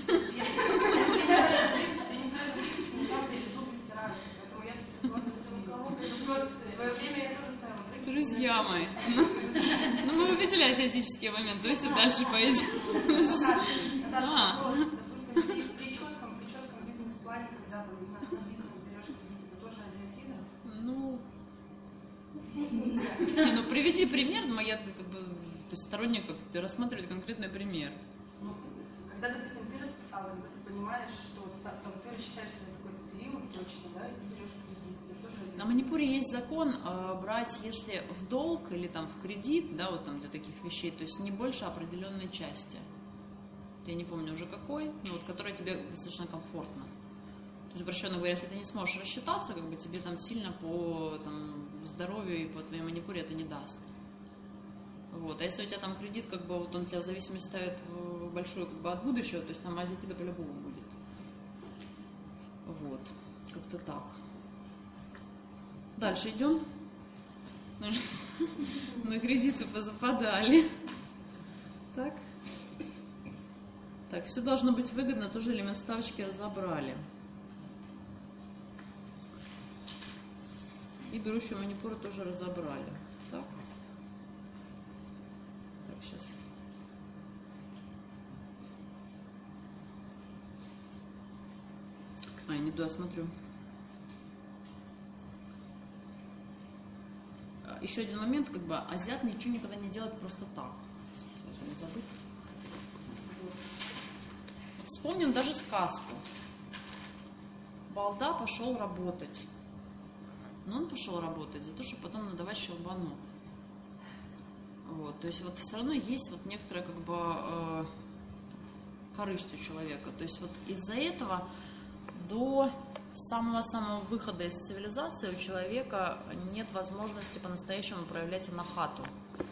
Ты неправильно бритву, не там еще зубы стираются. Поэтому я тут выкладываю свою колонку. В свое время я тоже ставила бритву. Друзья мои, ну мы выписали азиатические моменты, давайте дальше поедем. Наташа, вопрос, допустим, при четком бизнес-плане, когда там на бизнес берешь кредит, это тоже азиатизм? Ну, не, ну приведи пример, но я как бы, то есть сторонник, как ты рассматривать конкретный пример. Ну, когда, допустим, ты расписала, либо ты понимаешь, что там, ты рассчитаешь себе какой-то период точно, да, и ты берешь кредит, это тоже азиатизм. На Манипуре есть закон брать, если в долг или там в кредит, да, вот там для таких вещей, то есть не больше определенной части. Я не помню уже какой, но вот которая тебе достаточно комфортно. То есть, упрощенно говоря, если ты не сможешь рассчитаться, как бы тебе там сильно по там, здоровью и по твоей Манипуре это не даст. Вот. А если у тебя там кредит, как бы вот он тебя в зависимости ставит большую как бы от будущего, то есть там азиатида по-любому будет. Вот. Как-то так. Дальше идем. На кредиты позападали. Так. Так, все должно быть выгодно, тоже элемент ставочки разобрали. И берущую Манипуру тоже разобрали. Так. Так, сейчас. А, я не туда смотрю. Еще один момент, как бы азиат ничего никогда не делает просто так. Сейчас не забыть. Вот вспомним даже сказку. Балда пошел работать. Но он пошел работать за то, чтобы потом надавать щелбанов. Вот, то есть вот все равно есть вот некоторая как бы корысть у человека. То есть вот из-за этого до самого-самого выхода из цивилизации у человека нет возможности по-настоящему проявлять анахату.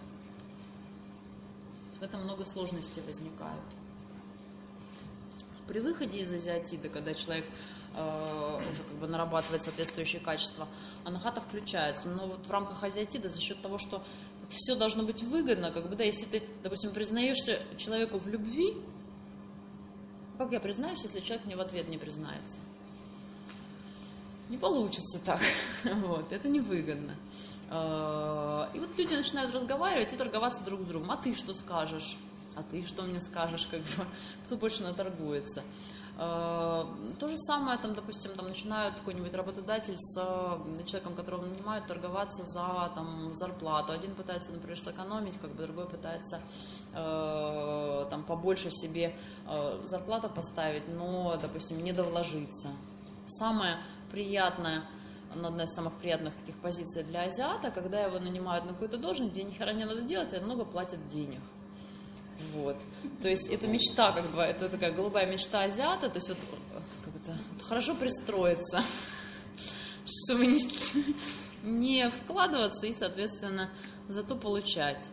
В этом много сложностей возникает. При выходе из азиатиды, когда человек уже как бы нарабатывает соответствующие качества, анахата включается. Но вот в рамках азиатиды за счет того, что все должно быть выгодно, как бы, да, если ты, допустим, признаешься человеку в любви, как я признаюсь, если человек мне в ответ не признается? Не получится так. Вот, это невыгодно. И вот люди начинают разговаривать и торговаться друг с другом. А ты что скажешь? А ты что мне скажешь? Как бы, кто больше наторгуется? То же самое, там, допустим, там начинают какой-нибудь работодатель с человеком, которого нанимают, торговаться за там, зарплату. Один пытается, например, сэкономить, как бы, другой пытается там, побольше себе зарплату поставить, но, допустим, не довложиться. Самое приятное, одна из самых приятных таких позиций для азиата, когда его нанимают на какую-то должность, где ни хера не надо делать, а много платят денег. Вот. То есть это мечта, как бы, это такая голубая мечта азиата, то есть вот, как это, хорошо пристроиться, чтобы не вкладываться и, соответственно, зато получать.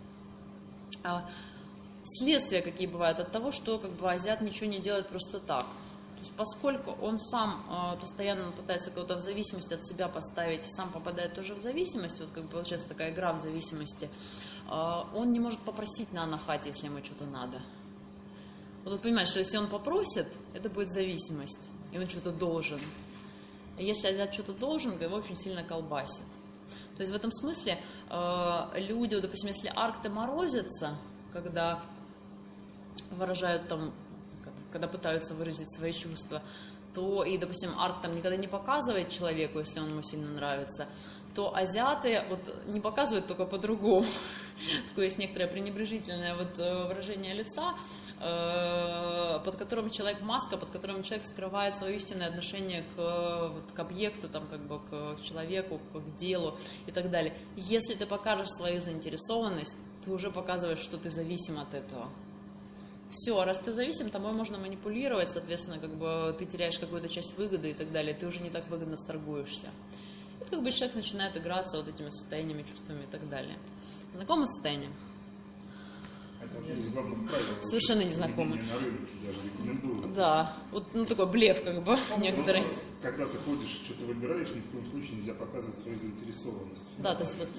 Следствия какие бывают от того, что как бы азиат ничего не делает просто так. То есть поскольку он сам постоянно пытается кого-то в зависимости от себя поставить, и сам попадает тоже в зависимость, вот как бы получается такая игра в зависимости, он не может попросить на анахате, если ему что-то надо. Вот он понимает, что если он попросит, это будет зависимость, и он что-то должен. И если азиат что-то должен, то его очень сильно колбасит. То есть в этом смысле люди, допустим, если аркты морозятся, когда выражают там, когда пытаются выразить свои чувства, то и, допустим, арк там никогда не показывает человеку, если он ему сильно нравится, то азиаты вот не показывают только по-другому. Такое есть некоторое пренебрежительное вот выражение лица, под которым человек маска, под которым человек скрывает свое истинное отношение к объекту, там, как бы, к человеку, к делу и так далее. Если ты покажешь свою заинтересованность, ты уже показываешь, что ты зависим от этого. Все, а раз ты зависим, тобой можно манипулировать, соответственно, как бы ты теряешь какую-то часть выгоды и так далее, ты уже не так выгодно сторгуешься. И как бы человек начинает играться вот этими состояниями, чувствами и так далее. Знакомы с состоянием? Одно из главных правил. Совершенно незнакомый. поведения на рынке даже рекомендую. Да, вот ну, такой блеф как бы некоторый. Когда ты ходишь, что-то выбираешь, ни в коем случае нельзя показывать свою заинтересованность. Да, то есть вот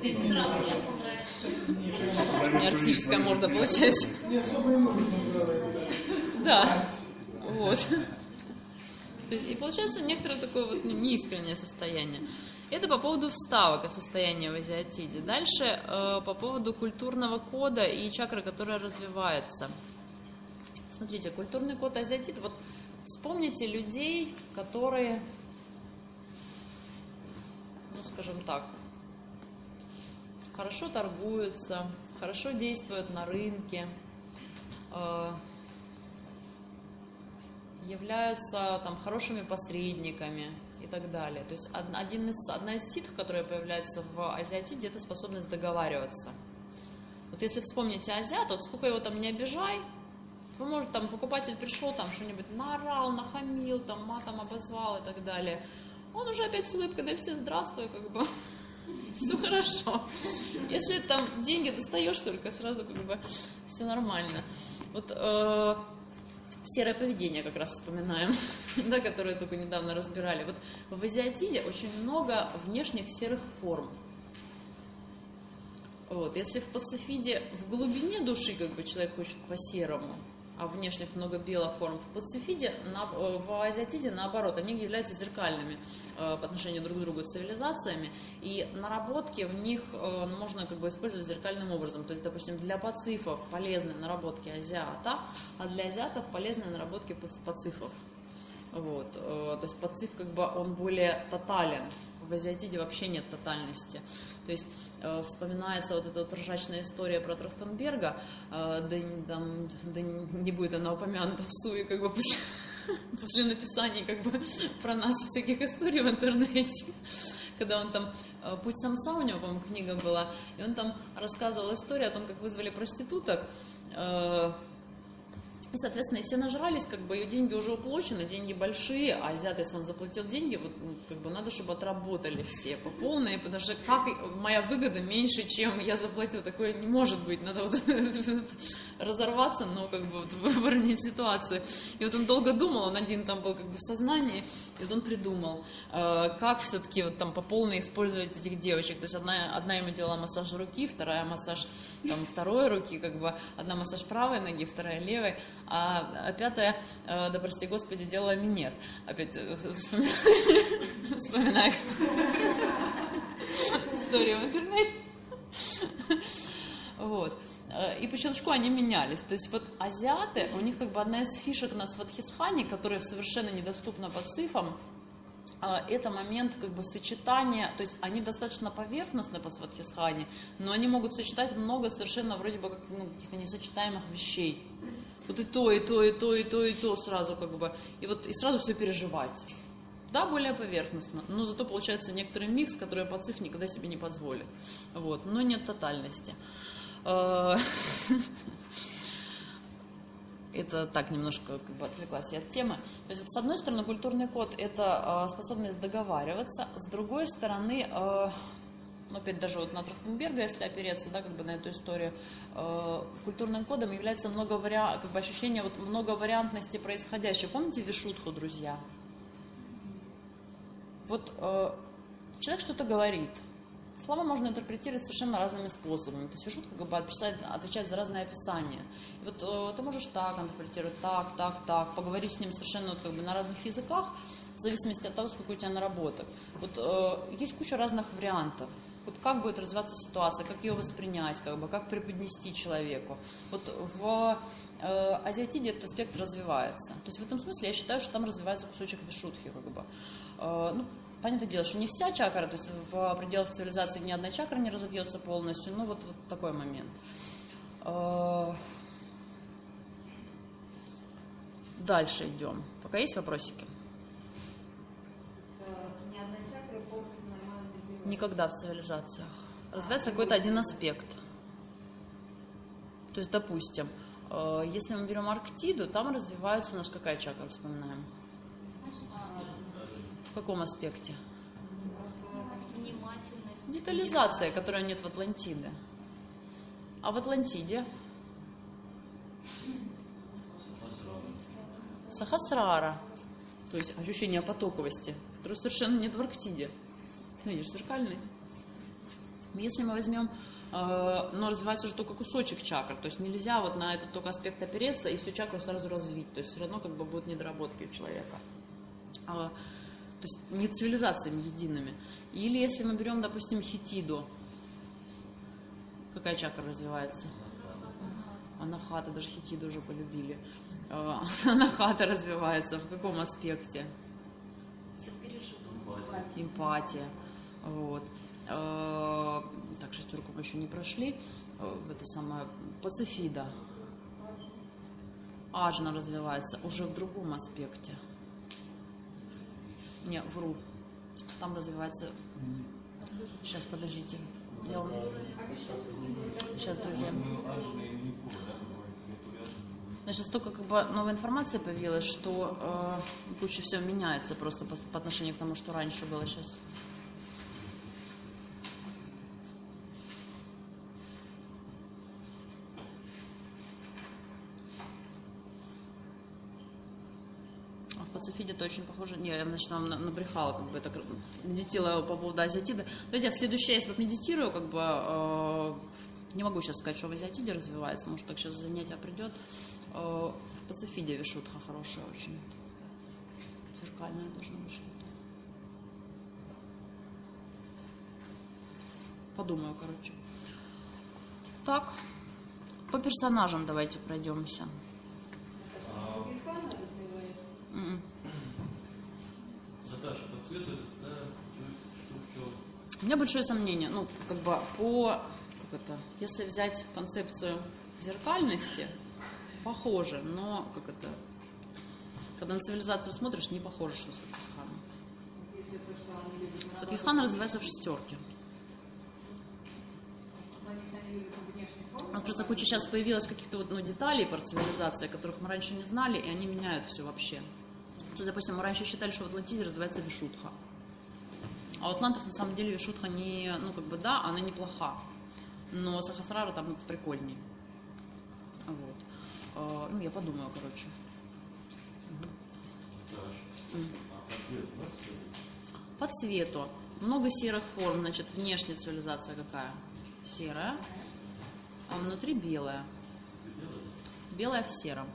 Позовешь арктическая увидеть морда свою получается. Не особо и нужно было. Да, вот. То есть, и получается некоторое такое вот неискреннее состояние. Это по поводу вставок о состоянии в азиатиде. Дальше по поводу культурного кода и чакры, которая развивается. Смотрите, культурный код азиатид. Вот вспомните людей, которые, ну скажем так, хорошо торгуются, хорошо действуют на рынке, являются там хорошими посредниками и так далее. То есть одна из ситх, которая появляется в азиатиде, это способность договариваться. Вот если вспомните азиат, вот сколько его там не обижай, то, может, там покупатель пришел, там что-нибудь наорал, нахамил, там матом обозвал и так далее. Он уже опять с улыбкой, да все, здравствуй, как бы, все хорошо. Если там деньги достаешь только, сразу как бы все нормально. Вот серое поведение как раз вспоминаем, да, которое только недавно разбирали. Вот в азиатиде очень много внешних серых форм. Вот. Если в пацифиде в глубине души как бы человек хочет по-серому, а внешних много белых форм, в пацифиде, в азиатиде наоборот, они являются зеркальными по отношению друг к другу цивилизациями, и наработки в них можно как бы использовать зеркальным образом. То есть, допустим, для пацифов полезны наработки азиата, а для азиатов полезны наработки пацифов. Вот. То есть пациф как бы он более тотален. В азиатиде вообще нет тотальности. То есть вспоминается вот эта вот ржачная история про Трахтенберга, да не будет она упомянута в СУИ как бы после написания как бы про нас всяких историй в интернете, когда он там «Путь самца» у него, по-моему, книга была, и он там рассказывал историю о том, как вызвали проституток. И, соответственно, и все нажрались, как бы, и деньги уже уплочены, деньги большие, а азиат, если он заплатил деньги, вот, ну, как бы, надо, чтобы отработали все по полной, потому что как моя выгода меньше, чем я заплатил, такое не может быть, надо вот разорваться, но, как бы, вот, выровнять ситуацию. И вот он долго думал, он один там был, как бы, в сознании, и вот он придумал, как все-таки вот там по полной использовать этих девочек, то есть одна ему делала массаж руки, вторая массаж там второй руки, как бы, одна массаж правой ноги, вторая левой, а пятая, да прости Господи, делала минет. Опять вспоминаю историю в интернете. Вот. И по щелчку они менялись. То есть вот азиаты, у них как бы одна из фишек на сватхистхане, которая совершенно недоступна пацифам, это момент как бы сочетания, то есть они достаточно поверхностны по сватхистхане, но они могут сочетать много совершенно вроде бы каких-то несочетаемых вещей. Вот и то, и то, и то, и то, и то сразу как бы, и вот и сразу все переживать. Да, более поверхностно, но зато получается некоторый микс, который пациф никогда себе не позволит. Вот, но нет тотальности. Это так немножко как бы отвлеклась я от темы. То есть, вот, с одной стороны, культурный код – это способность договариваться, с другой стороны, ну, опять даже вот на Трахтенберга, если опереться, да, как бы на эту историю, культурным кодом является как бы ощущение вот многовариантности происходящего. Помните Вишудху, друзья? Вот человек что-то говорит. Слова можно интерпретировать совершенно разными способами. То есть Вишудха как бы отвечает за разные описания. И вот ты можешь так интерпретировать, так, поговорить с ним совершенно вот, как бы на разных языках, в зависимости от того, сколько у тебя наработок. Вот есть куча разных вариантов. Вот как будет развиваться ситуация, как ее воспринять, как бы, как преподнести человеку. Вот в азиатиде этот аспект развивается. То есть в этом смысле я считаю, что там развивается кусочек Вишудхи. Как бы. Ну, понятное дело, что не вся чакра, то есть в пределах цивилизации ни одна чакра не разовьется полностью, но вот такой момент. Дальше идем. Пока есть вопросики? Ни одна чакра полностью нормально развивается. Никогда в цивилизациях. Развивается какой-то один аспект. То есть, допустим, если мы берем Арктиду, там развивается у нас какая чакра, вспоминаем? В каком аспекте? Внимательность. Детализация, которой нет в Атлантиде. А в Атлантиде? Сахасрара, то есть ощущение потоковости, которое совершенно нет в Арктиде. Видишь, зеркальный. Если мы возьмем, но развивается уже только кусочек чакр, то есть нельзя вот на этот только аспект опереться и всю чакру сразу развить, то есть все равно как бы будут недоработки у человека. То есть не цивилизациями едиными. Или если мы берем, допустим, хитиду, какая чакра развивается? Анахата, даже хитиду уже полюбили. Анахата развивается в каком аспекте? Эмпатия. Вот. Так, шестерку мы еще не прошли. Это самое пацифида. Ажна развивается уже в другом аспекте. Не, вру. Там развивается... Сейчас, подождите. Я вам... Сейчас, друзья. Значит, столько как бы новой информации появилось, что куча всего меняется просто по отношению к тому, что раньше было сейчас. А в пацифиде это очень похоже. Не, я, значит, вам набрехала, как бы так медитировала по поводу азиатида. Знаете, я в следующее, если медитирую, как бы не могу сейчас сказать, что в азиатиде развивается, может, так сейчас занятие придет. В пацифиде вишутха хорошая очень. Зеркальная должна быть что-то. Подумаю, короче. Так, по персонажам давайте пройдемся. Наташа, по цвету это, да, что? У меня большое сомнение, ну, как бы если взять концепцию зеркальности, похоже, но когда на цивилизацию смотришь, не похоже, что Сатхисхана. Сатхисхана развивается в шестерке. Просто куча сейчас появилось каких-то деталей про цивилизацию, которых мы раньше не знали, и они меняют все вообще. То есть, допустим, мы раньше считали, что в Атлантиде развивается вишутха. А у атлантов на самом деле вишутха не, да, она неплоха. Но Сахасрара там прикольней. Вот. Я подумаю, короче. По цвету. Много серых форм. Значит, внешняя цивилизация какая? Серая. А внутри белая. Белая в сером.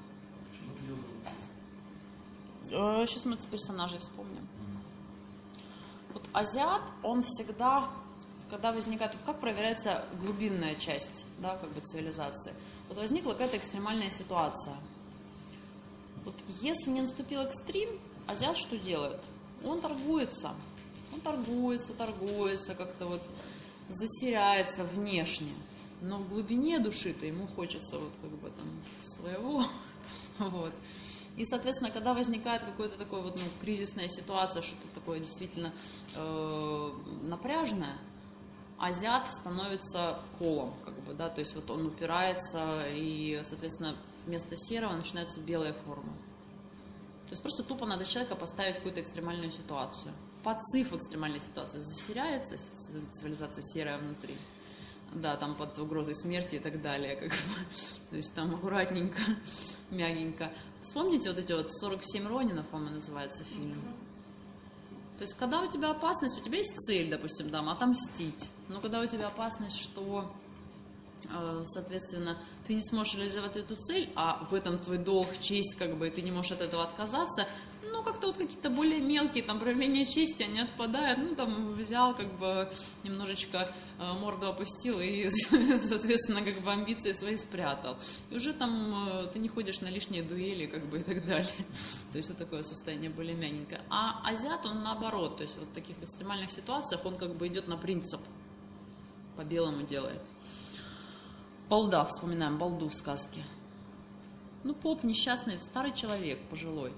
Сейчас мы персонажей вспомним. Вот азиат, он всегда, когда возникает, как проверяется глубинная часть, да, как бы цивилизации. Вот возникла какая-то экстремальная ситуация. Вот если не наступил экстрим, азиат что делает? Он торгуется. Он торгуется, как-то вот засеряется внешне. Но в глубине души-то ему хочется вот как бы там своего. Вот. И, соответственно, когда возникает какая-то такая вот, кризисная ситуация, что-то такое действительно напряжное, азиат становится колом, как бы, да, то есть вот он упирается, и, соответственно, вместо серого начинается белая форма. То есть просто тупо надо человека поставить в какую-то экстремальную ситуацию. Подсыв экстремальной ситуации засеряется, цивилизация серая внутри. Да, там под угрозой смерти и так далее, как бы. То есть там аккуратненько, мягенько. Вспомните вот эти вот 47 Ронинов, по-моему, называется фильм. То есть когда у тебя опасность, у тебя есть цель, допустим, там, отомстить. Но когда у тебя опасность, что, соответственно, ты не сможешь реализовать эту цель, а в этом твой долг, честь, как бы, и ты не можешь от этого отказаться, как-то вот какие-то более мелкие там проявления чести, они отпадают, там взял, как бы, немножечко морду опустил и, соответственно, как бы амбиции свои спрятал. И уже там ты не ходишь на лишние дуэли, как бы, и так далее. То есть вот такое состояние более мягенькое. А азиат, он наоборот, то есть вот в таких экстремальных ситуациях он как бы идет на принцип, по-белому делает. Балда, вспоминаем, балду в сказке. Поп несчастный, старый человек, пожилой.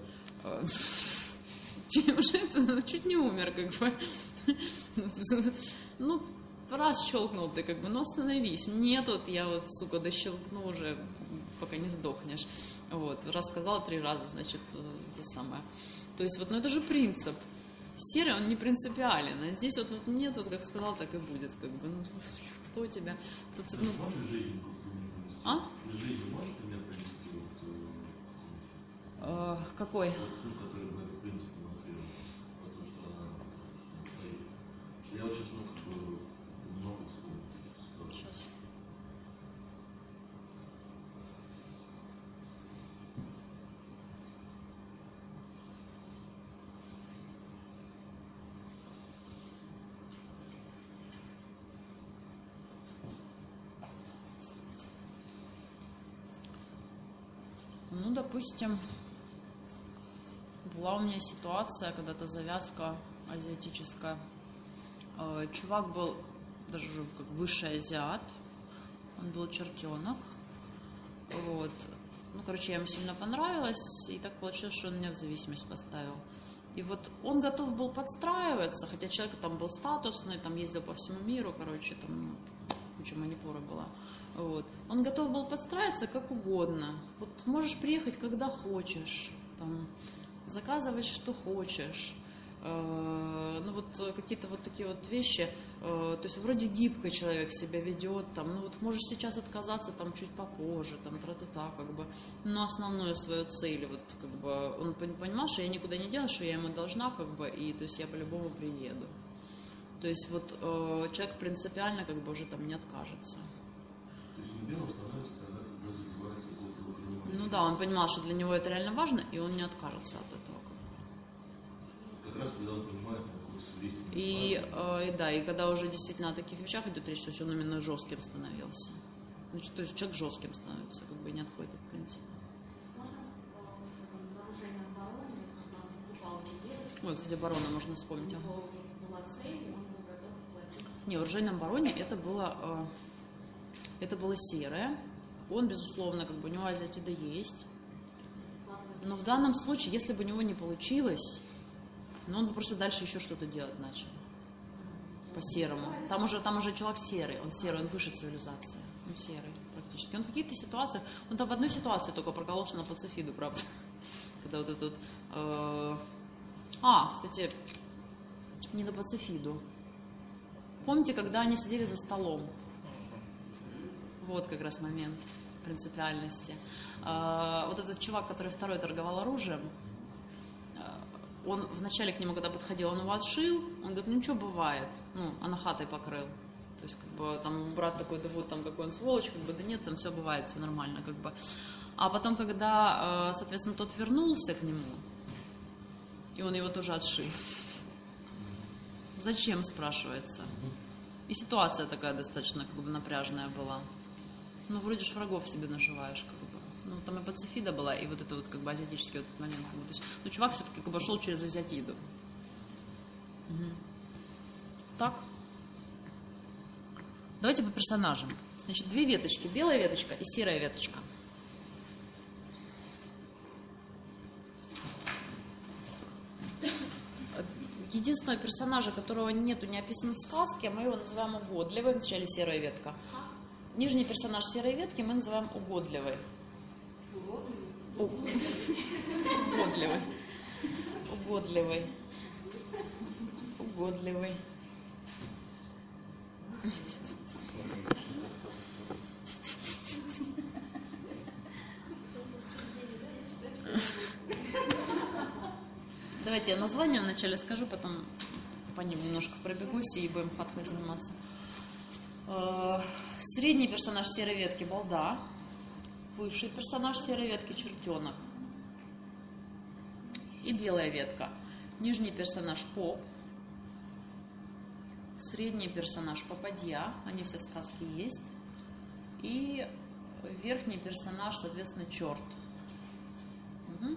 Уже чуть не умер, как бы. Раз щелкнул ты, как бы, остановись. Нет, вот я вот, сука, дощелкну уже, пока не сдохнешь. Вот, раз сказала 3 раза, значит, то самое. То есть, вот, это же принцип. Серый, он не принципиален. А здесь вот нет, вот как сказал, так и будет, как бы. Кто у тебя? Тут, Жизнь, а? Жизнь может меня принести? Какой? Который на этот принцип демонстрировал. Потому что она стоит. Я вот сейчас, не могу вспомнить. Сейчас. Ну, допустим, была у меня ситуация, когда-то завязка азиатическая. Чувак был даже уже как высший азиат, он был чертенок. Вот. Ну, короче, я ему сильно понравилась, и так получилось, что он меня в зависимость поставил. И вот он готов был подстраиваться, хотя человек там был статусный, там ездил по всему миру, короче, там куча манипура была. Вот. Он готов был подстраиваться как угодно. Вот можешь приехать, когда хочешь, там, заказывать, что хочешь. Ну вот какие-то вот такие вот вещи, то есть вроде гибко человек себя ведет, там, ну вот можешь сейчас отказаться там чуть попозже, там, тра-та-та, как бы, но основную свою цель, вот, как бы, он понимал, что я никуда не делаю, что я ему должна, как бы, и, то есть я по-любому приеду. То есть вот человек принципиально, как бы, уже там не откажется. То есть он белым становится тогда, когда забывается какого-то принимать. Ну да, он понимал, что для него это реально важно, и он не откажется от этого. Как раз когда он понимает, какой совместимый. И да, и когда уже действительно о таких вещах идет речь, то есть он именно жестким становился. Значит, то есть человек жестким становится, как бы не отходит от принципа. Можно в оружейном бароне, когда он покупал эту девочку, Вот, кстати, барона можно вспомнить. у него была цель, и он был готов платить. Не, в оружейном бароне это было серое. Он, безусловно, как бы у него азиатида есть. Но в данном случае, если бы у него не получилось, но он бы просто дальше еще что-то делать начал. По-серому. Там уже чувак серый, он выше цивилизации. Он серый практически. Он в каких-то ситуациях, он там в одной ситуации только прокололся на пацифиду, правда. Когда вот этот... кстати, не на пацифиду. Помните, когда они сидели за столом? Вот как раз момент принципиальности. Вот этот чувак, который второй торговал оружием, он вначале к нему, когда подходил, он его отшил, он говорит, ну что бывает, ну, анахатой покрыл. То есть, как бы, там, брат такой, да вот, там, какой он сволочь, как бы, да нет, там все бывает, все нормально, как бы. А потом, когда, соответственно, тот вернулся к нему, и он его тоже отшил. Зачем, спрашивается? И ситуация такая достаточно, как бы, напряжная была. Ну, вроде ж врагов себе наживаешь, как бы. Ну, там и пацифида была, и вот это вот, как бы, азиатический вот этот момент. Как бы. То есть, ну, чувак все-таки, как бы, шел через азиатиду. Угу. Так. Давайте по персонажам. Значит, две веточки. Белая веточка и серая веточка. Единственного персонажа, которого нету, не описан в сказке, мы его называем угодливый. Вначале серая ветка. Нижний персонаж серой ветки мы называем угодливый. Угодливый. Угодливый. Угодливый. Давайте я название вначале скажу, потом по ним немножко пробегусь и будем фаткой заниматься. Средний персонаж серой ветки – балда. Высший персонаж серой ветки – чертенок. И белая ветка. Нижний персонаж – поп. Средний персонаж – попадья. Они все в сказке есть. И верхний персонаж, соответственно, черт. Угу.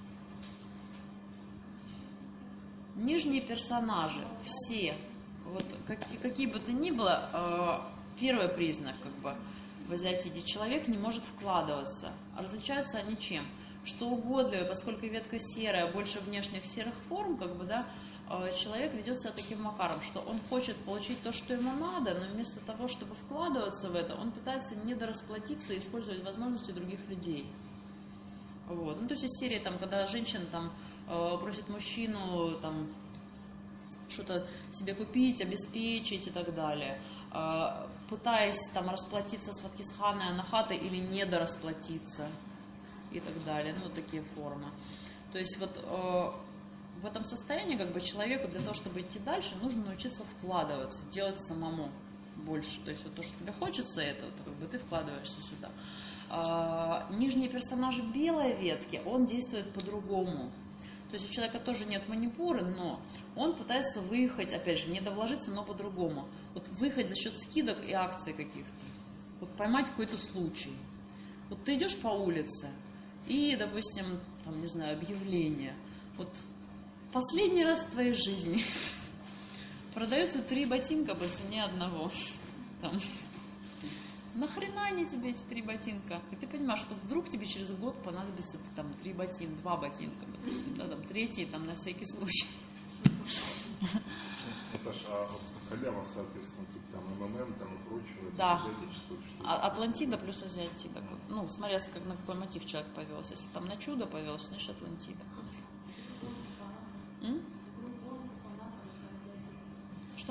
Нижние персонажи все, вот какие бы то ни было, первый признак, как бы, в азиатиде, человек не может вкладываться. Различаются они чем? Что угодливый, поскольку ветка серая, больше внешних серых форм, как бы, да, человек ведет себя таким макаром, что он хочет получить то, что ему надо, но вместо того, чтобы вкладываться в это, он пытается недорасплатиться и использовать возможности других людей. Вот. Ну, то есть из серии, там, когда женщина там просит мужчину там что-то себе купить, обеспечить и так далее, пытаясь там расплатиться с Ватхисханой, Анахатой или недорасплатиться. и так далее, ну, вот такие формы. То есть вот в этом состоянии как бы человеку для того, чтобы идти дальше, нужно научиться вкладываться, делать самому больше. То есть вот то, что тебе хочется, это вот, как бы ты вкладываешься сюда. Нижние персонажи белой ветки, он действует по-другому. То есть у человека тоже нет манипуры, но он пытается выехать, опять же, не довложиться, но по-другому. Вот выехать за счет скидок и акций каких-то. Вот поймать какой-то случай. Вот ты идешь по улице и, допустим, там, не знаю, объявление. Вот последний раз в твоей жизни продается 3 ботинка по цене одного. Там. Нахрена они тебе эти 3 ботинка? И ты понимаешь, что вдруг тебе через год понадобится там 3 ботинка, 2 ботинка, допустим, да, там 3-й, там на всякий случай. Наташа, а вот халява, соответственно, тут там МММ, там и прочее. Да. Атлантида плюс Азиатида. Ну, смотря как на какой мотив человек повелся. Если там на чудо повелся, значит Атлантида. Что?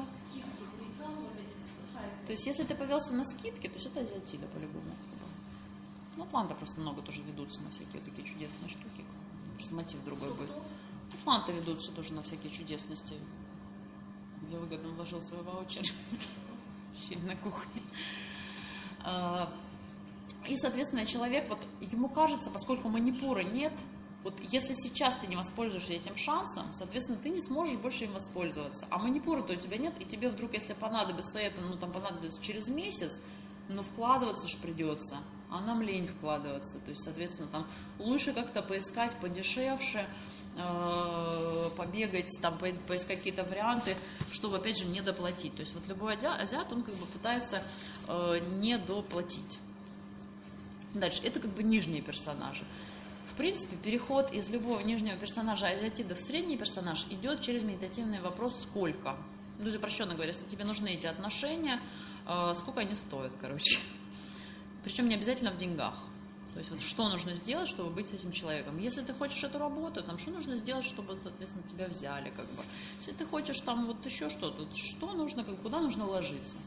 То есть, если ты повелся на скидки, то есть это Азиатида по-любому. Ну, Атланта просто много тоже ведутся на всякие вот такие чудесные штуки. Просто мотив другой будет. Атланта ведутся тоже на всякие чудесности. Я выгодно вложил свой ваучер. Щель на кухне. И, соответственно, человек, вот ему кажется, поскольку манипуры нет, вот если сейчас ты не воспользуешься этим шансом, соответственно, ты не сможешь больше им воспользоваться. А манипуры-то у тебя нет, и тебе вдруг, если понадобится это, ну, там понадобится через месяц, но вкладываться же придется, а нам лень вкладываться. То есть, соответственно, там лучше как-то поискать подешевше, побегать, там, поискать какие-то варианты, чтобы, опять же, не доплатить. То есть, вот любой азиат, он как бы пытается не доплатить. Дальше, это как бы нижние персонажи. В принципе, переход из любого нижнего персонажа азиатида в средний персонаж идет через медитативный вопрос «сколько?». То есть, упрощенно говоря, если тебе нужны эти отношения, сколько они стоят, короче. Причем не обязательно в деньгах. То есть, вот что нужно сделать, чтобы быть с этим человеком. Если ты хочешь эту работу, там, что нужно сделать, чтобы, соответственно, тебя взяли, как бы. Если ты хочешь там вот еще что-то, что нужно, как, куда нужно вложиться.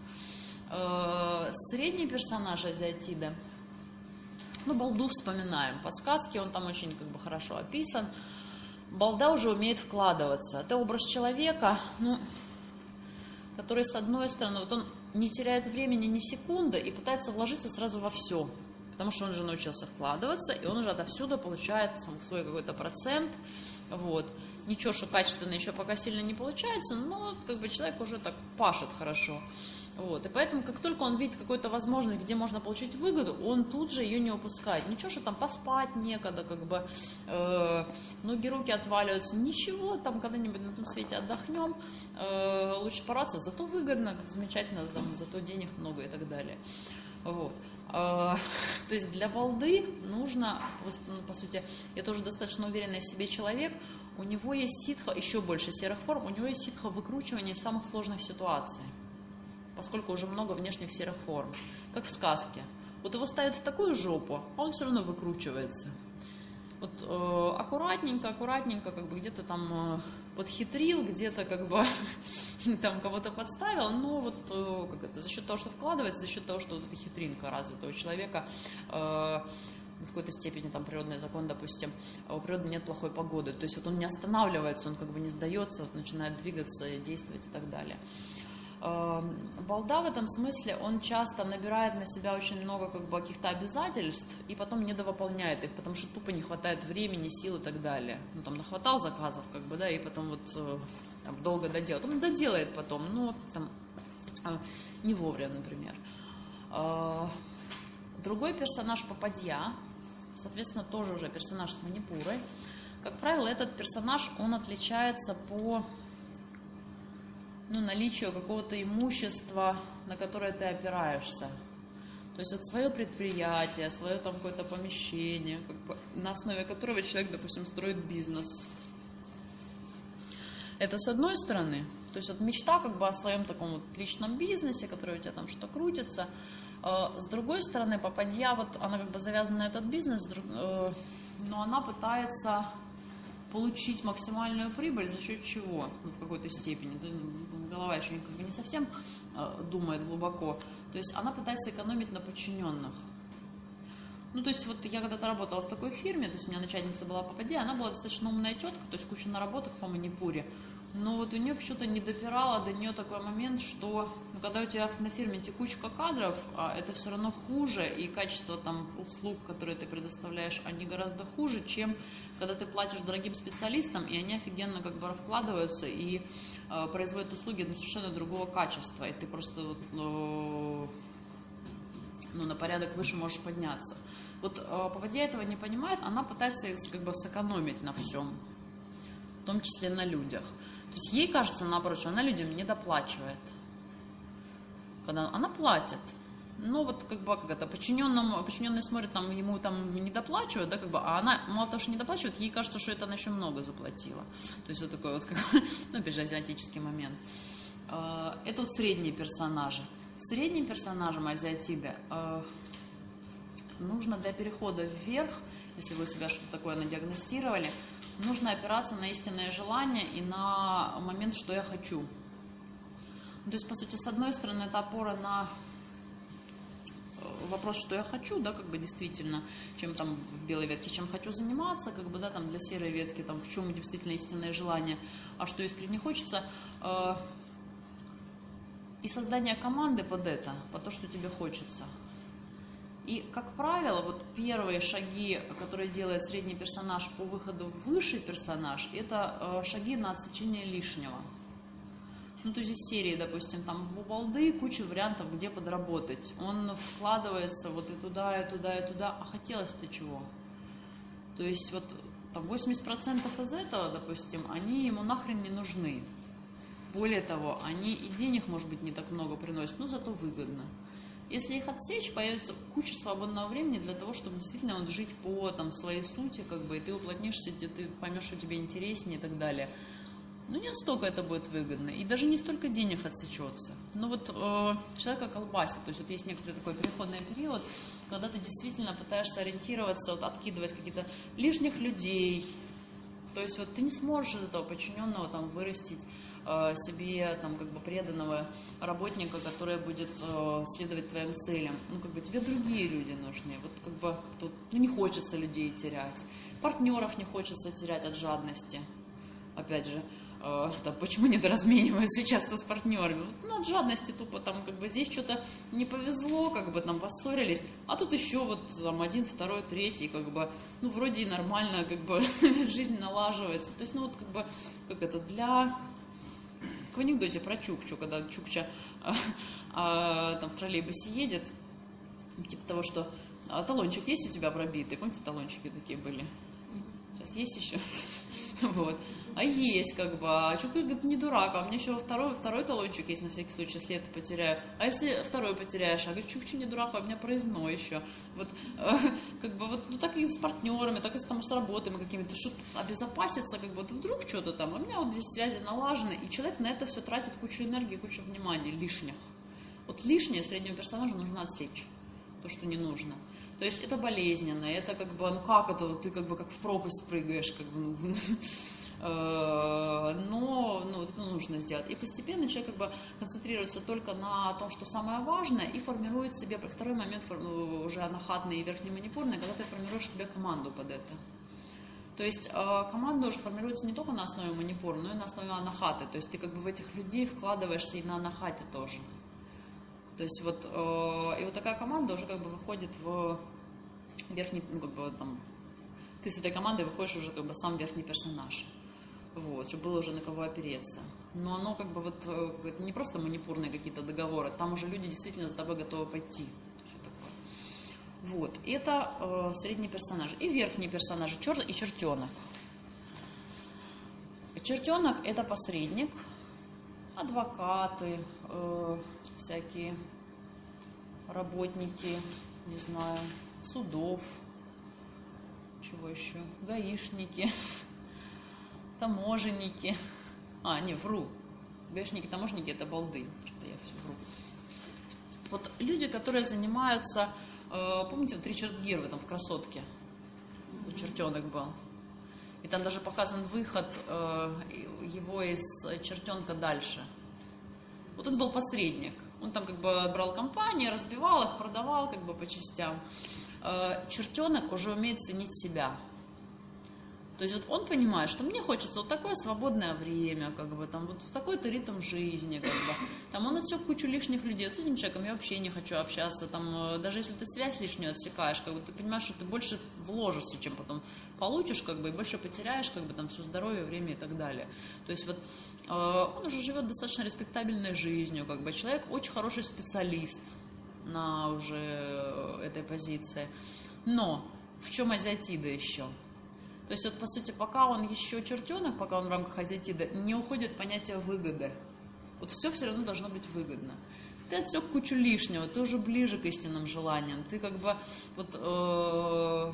Средний персонаж азиатида, ну, балду вспоминаем. По сказке он там очень как бы хорошо описан. Балда уже умеет вкладываться. Это образ человека, ну, который, с одной стороны, вот он не теряет времени ни секунды и пытается вложиться сразу во все. Потому что он же научился вкладываться, и он уже отовсюду получает свой какой-то процент. Вот. Ничего, что качественно еще пока сильно не получается, но как бы человек уже так пашет хорошо. Вот. И поэтому, как только он видит какую-то возможность, где можно получить выгоду, он тут же ее не упускает. Ничего, что там поспать некогда, как бы ноги, руки отваливаются. Ничего, там когда-нибудь на том свете отдохнем, лучше пораться, зато выгодно, замечательно, зато денег много и так далее. Вот. То есть для балды нужно, по сути, я тоже достаточно уверенный в себе человек, у него есть ситха, еще больше серых форм, у него есть ситха выкручивания из самых сложных ситуаций, поскольку уже много внешних серых форм, как в сказке. Вот его ставят в такую жопу, а он все равно выкручивается. Вот аккуратненько, как бы где-то там подхитрил, где-то как бы там кого-то подставил, но вот как это, за счет того, что вкладывается, за счет того, что вот эта хитринка развита у человека, в какой-то степени там природный закон, допустим, у природы нет плохой погоды, то есть вот он не останавливается, он как бы не сдается, вот начинает двигаться, действовать и так далее. Балда в этом смысле, он часто набирает на себя очень много как бы каких-то обязательств и потом недовыполняет их, потому что тупо не хватает времени, сил и так далее. Ну, там нахватал заказов, как бы, да, и потом вот там, долго доделает. Он доделает потом, но там не вовремя, например. Другой персонаж попадья, соответственно, тоже уже персонаж с манипурой. Как правило, этот персонаж, он отличается по наличию какого-то имущества, на которое ты опираешься. То есть вот свое предприятие, свое там какое-то помещение, как бы, на основе которого человек, допустим, строит бизнес. Это с одной стороны. То есть вот мечта как бы о своем таком вот личном бизнесе, который у тебя там что-то крутится. С другой стороны, попадья, вот она как бы завязана на этот бизнес, но она пытается получить максимальную прибыль за счет чего? Ну, в какой-то степени. Голова еще как бы не совсем думает глубоко. То есть она пытается экономить на подчиненных. Ну, то есть, вот я когда-то работала в такой фирме, то есть, у меня начальница была попади, она была достаточно умная тетка, то есть, куча наработок по манипуре. Но вот у нее почему-то не допирало до нее такой момент, что когда у тебя на фирме текучка кадров, это все равно хуже, и качество там услуг, которые ты предоставляешь, они гораздо хуже, чем когда ты платишь дорогим специалистам, и они офигенно как бы вкладываются и производят услуги совершенно другого качества, и ты просто на порядок выше можешь подняться. Вот попадья этого не понимает, она пытается как бы сэкономить на всем, в том числе на людях. То есть ей кажется, наоборот, что она людям не доплачивает. Когда она платит, но вот как бы как это, подчиненный смотрит, там, ему там не доплачивают, да, как бы, а она мало того, что не доплачивает, ей кажется, что это она еще много заплатила. То есть вот такой вот, как, ну, опять же, азиатический момент. Это вот средние персонажи. Средним персонажам азиатиды нужно для перехода вверх, если вы у себя что-то такое надиагностировали, нужно опираться на истинное желание и на момент, что я хочу. То есть, по сути, с одной стороны, это опора на вопрос, что я хочу, да, как бы действительно, чем там в белой ветке, чем хочу заниматься, как бы, да, там для серой ветки, там, в чем действительно истинное желание, а что искренне хочется, и создание команды под это, под то, что тебе хочется. И, как правило, вот первые шаги, которые делает средний персонаж по выходу в высший персонаж, это шаги на отсечение лишнего. Ну, то есть из серии, допустим, там у балды куча вариантов, где подработать. Он вкладывается вот и туда, и туда, и туда, а хотелось-то чего? То есть вот там 80% из этого, допустим, они ему нахрен не нужны. Более того, они и денег, может быть, не так много приносят, но зато выгодно. Если их отсечь, появится куча свободного времени для того, чтобы действительно вот жить по там, своей сути, как бы, и ты уплотнишься, ты поймешь, что тебе интереснее и так далее. Ну, не настолько это будет выгодно, и даже не столько денег отсечется. Но вот человека колбасит, то есть вот есть некоторый такой переходный период, когда ты действительно пытаешься ориентироваться, вот, откидывать каких-то лишних людей. То есть вот ты не сможешь из этого подчиненного там вырастить себе там как бы преданного работника, который будет следовать твоим целям. Ну как бы тебе другие люди нужны. Вот как бы не хочется людей терять, партнеров не хочется терять от жадности. Опять же, там, почему недоразмениваются часто с партнерами? Ну, от жадности тупо там как бы здесь что-то не повезло, как бы там поссорились, а тут еще вот там один, второй, третий, как бы, ну, вроде и нормально, как бы жизнь налаживается. То есть, ну, вот как бы, как это, как в анекдоте про Чукчу, когда Чукча там в троллейбусе едет, типа того, что талончик есть у тебя пробитый? Помните, талончики такие были? Сейчас есть еще? Вот. А есть, как бы. А Чукча говорит, не дурак, а у меня еще второй талончик есть, на всякий случай, если это потеряю. А если второй потеряешь? А говорит, Чукча не дурак, а у меня проездной еще. Вот, как бы, вот, ну, так и с партнерами, так и там с работами какими-то, что обезопаситься, как бы, вот вдруг что-то там. А у меня вот здесь связи налажены, и человек на это все тратит кучу энергии, кучу внимания лишних. Вот лишнее среднему персонажу нужно отсечь, то, что не нужно. То есть это болезненно, это как бы, ну как это, ты как бы как в пропасть прыгаешь, как бы, но это нужно сделать. И постепенно человек как бы концентрируется только на том, что самое важное, и формирует себе, второй момент уже анахатный и верхнеманипурный, когда ты формируешь себе команду под это. То есть команда уже формируется не только на основе манипура, но и на основе анахаты. То есть ты как бы в этих людей вкладываешься и на анахате тоже. То есть вот, и вот такая команда уже как бы выходит в верхний, ну как бы там, ты с этой командой выходишь уже как бы сам верхний персонаж. Вот, чтобы было уже на кого опереться. Но оно как бы вот не просто манипурные какие-то договоры, там уже люди действительно за тобой готовы пойти. Все такое. Вот, и это средний персонаж. И верхний персонаж, черт и чертенок. Чертенок это посредник, адвокаты, всякие работники, не знаю, судов, чего еще, гаишники, таможенники. Вру. Гаишники, таможенники это балды. Что-то я все вру. Вот люди, которые занимаются, помните, вот Ричард Гир в этом в «Красотке», чертенок был. И там даже показан выход его из чертенка дальше. Вот он был посредник. Он там как бы брал компании, разбивал их, продавал как бы по частям. Чертенок уже умеет ценить себя. То есть вот он понимает, что мне хочется вот такое свободное время, как бы, там, вот в такой-то ритм жизни, как бы. Там он отсек кучу лишних людей, вот с этим человеком я вообще не хочу общаться, там, даже если ты связь лишнюю отсекаешь, как бы, ты понимаешь, что ты больше вложишься, чем потом получишь, как бы, и больше потеряешь, как бы, там, все здоровье, время и так далее. То есть вот он уже живет достаточно респектабельной жизнью, как бы, человек очень хороший специалист на уже этой позиции. Но в чем азиатида еще? То есть, вот, по сути, пока он еще чертенок, пока он в рамках азиатида, не уходит понятие выгоды. Вот все равно должно быть выгодно. Ты отсек кучу лишнего, ты уже ближе к истинным желаниям. Ты как бы вот,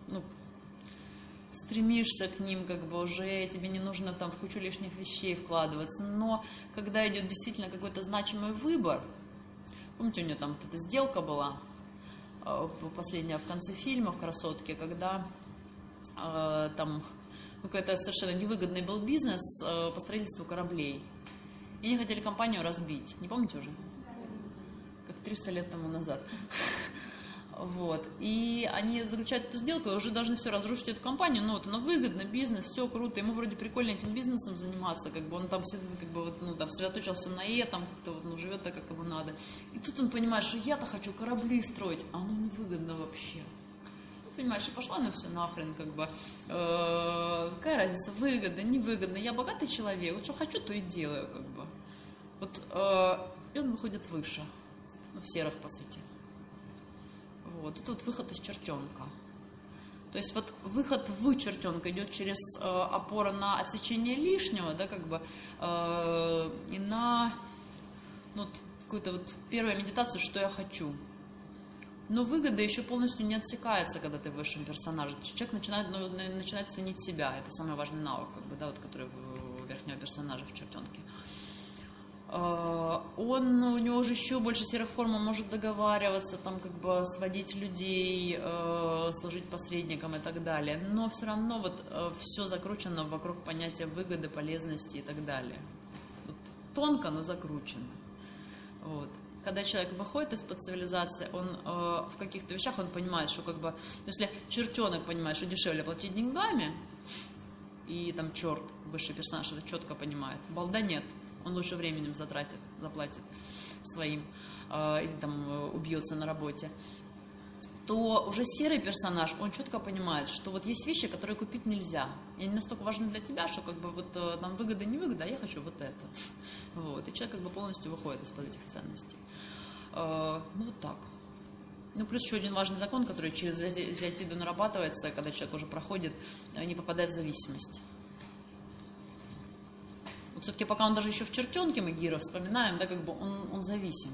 стремишься к ним, как бы уже тебе не нужно там в кучу лишних вещей вкладываться. Но когда идет действительно какой-то значимый выбор, помните, у нее там вот эта сделка была, последняя в конце фильма, в «Красотке», когда... там какой-то совершенно невыгодный был бизнес по строительству кораблей. И они хотели компанию разбить. Не помните уже? Как 300 лет тому назад. Вот. И они заключают эту сделку и уже должны все разрушить эту компанию. Но вот оно выгодно, бизнес, все круто. Ему вроде прикольно этим бизнесом заниматься. Как бы он там всегда как бы, вот, там сосредоточился на этом, как-то вот, живет так, как ему надо. И тут он понимает, что я-то хочу корабли строить, а оно невыгодно вообще. Понимаешь, и пошла на все нахрен, как бы, какая разница, выгодно, невыгодно, я богатый человек, вот что хочу, то и делаю, как бы, вот, и он выходит выше, в серых, по сути, вот, это вот выход из чертенка, то есть вот выход в чертенка идет через опору на отсечение лишнего, да, как бы, и на, какую-то вот первую медитацию, что я хочу. Но выгода еще полностью не отсекается, когда ты в высшем персонаже. Человек начинает ценить себя. Это самый важный навык, как бы, да, вот, который у верхнего персонажа в чертенке. У него уже еще больше серых форм, он может договариваться, там, как бы, сводить людей, служить посредником и так далее. Но все равно вот, все закручено вокруг понятия выгоды, полезности и так далее. Вот, тонко, но закручено. Вот. Когда человек выходит из-под цивилизации, он в каких-то вещах он понимает, что как бы, если чертенок понимает, что дешевле платить деньгами, и там черт, высший персонаж, это четко понимает, балда нет, он лучше временем заплатит своим, и там убьется на работе, то уже серый персонаж, он четко понимает, что вот есть вещи, которые купить нельзя. И они настолько важны для тебя, что как бы вот там выгода, не выгода, а я хочу вот это. Вот. И человек как бы полностью выходит из-под этих ценностей. Вот так. Плюс еще один важный закон, который через азиатиду нарабатывается, когда человек уже проходит, не попадая в зависимость. Вот все-таки пока он даже еще в чертенке, мы Гира вспоминаем, да, как бы он зависим.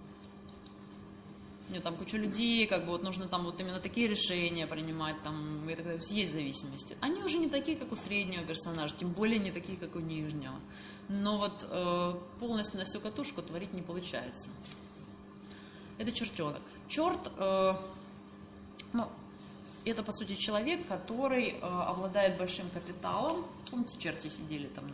У него там куча людей, как бы вот нужно там вот именно такие решения принимать, там, и так далее. Есть зависимости. Они уже не такие, как у среднего персонажа, тем более не такие, как у нижнего. Но вот полностью на всю катушку творить не получается. Это чертенок. Черт, это по сути человек, который обладает большим капиталом. Помните, черти сидели там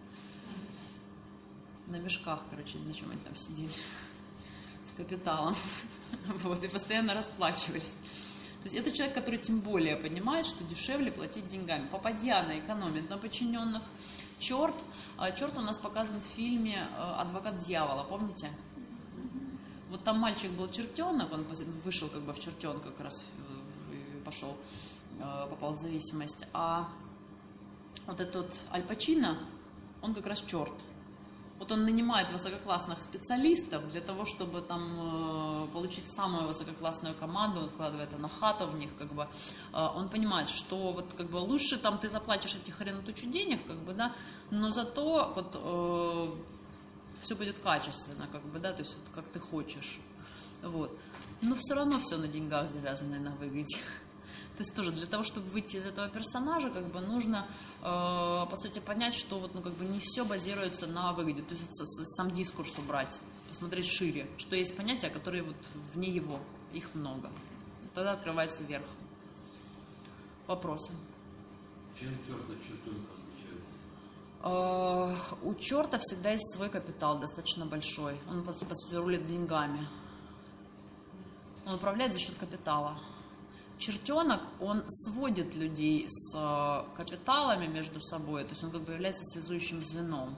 на мешках, короче, на чем они там сидели. С капиталом, вот, и постоянно расплачивались. То есть это человек, который тем более понимает, что дешевле платить деньгами. Попадьяна экономит на подчиненных. Черт у нас показан в фильме «Адвокат дьявола», помните? Вот там мальчик был чертенок, он вышел как бы в чертенка, как раз пошел, попал в зависимость. А вот этот Аль Пачино, он как раз черт. Вот он нанимает высококлассных специалистов для того, чтобы там получить самую высококлассную команду, он вкладывает анахату в них, как бы. Он понимает, что вот как бы лучше там ты заплатишь эти хрен тучу денег, как бы, да, но зато вот все будет качественно, как бы, да, то есть вот как ты хочешь, вот. Но все равно все на деньгах завязано и на выгоде. То есть тоже для того, чтобы выйти из этого персонажа, как бы нужно, по сути, понять, что вот, как бы не все базируется на выгоде. То есть сам дискурс убрать, посмотреть шире, что есть понятия, которые вот вне его, их много. Тогда открывается верх. Вопросы? Чем черт от чертенка У черта всегда есть свой капитал, достаточно большой. Он, по сути, рулит деньгами. Он управляет за счет капитала. Чертенок, он сводит людей с капиталами между собой, то есть он как бы является связующим звеном.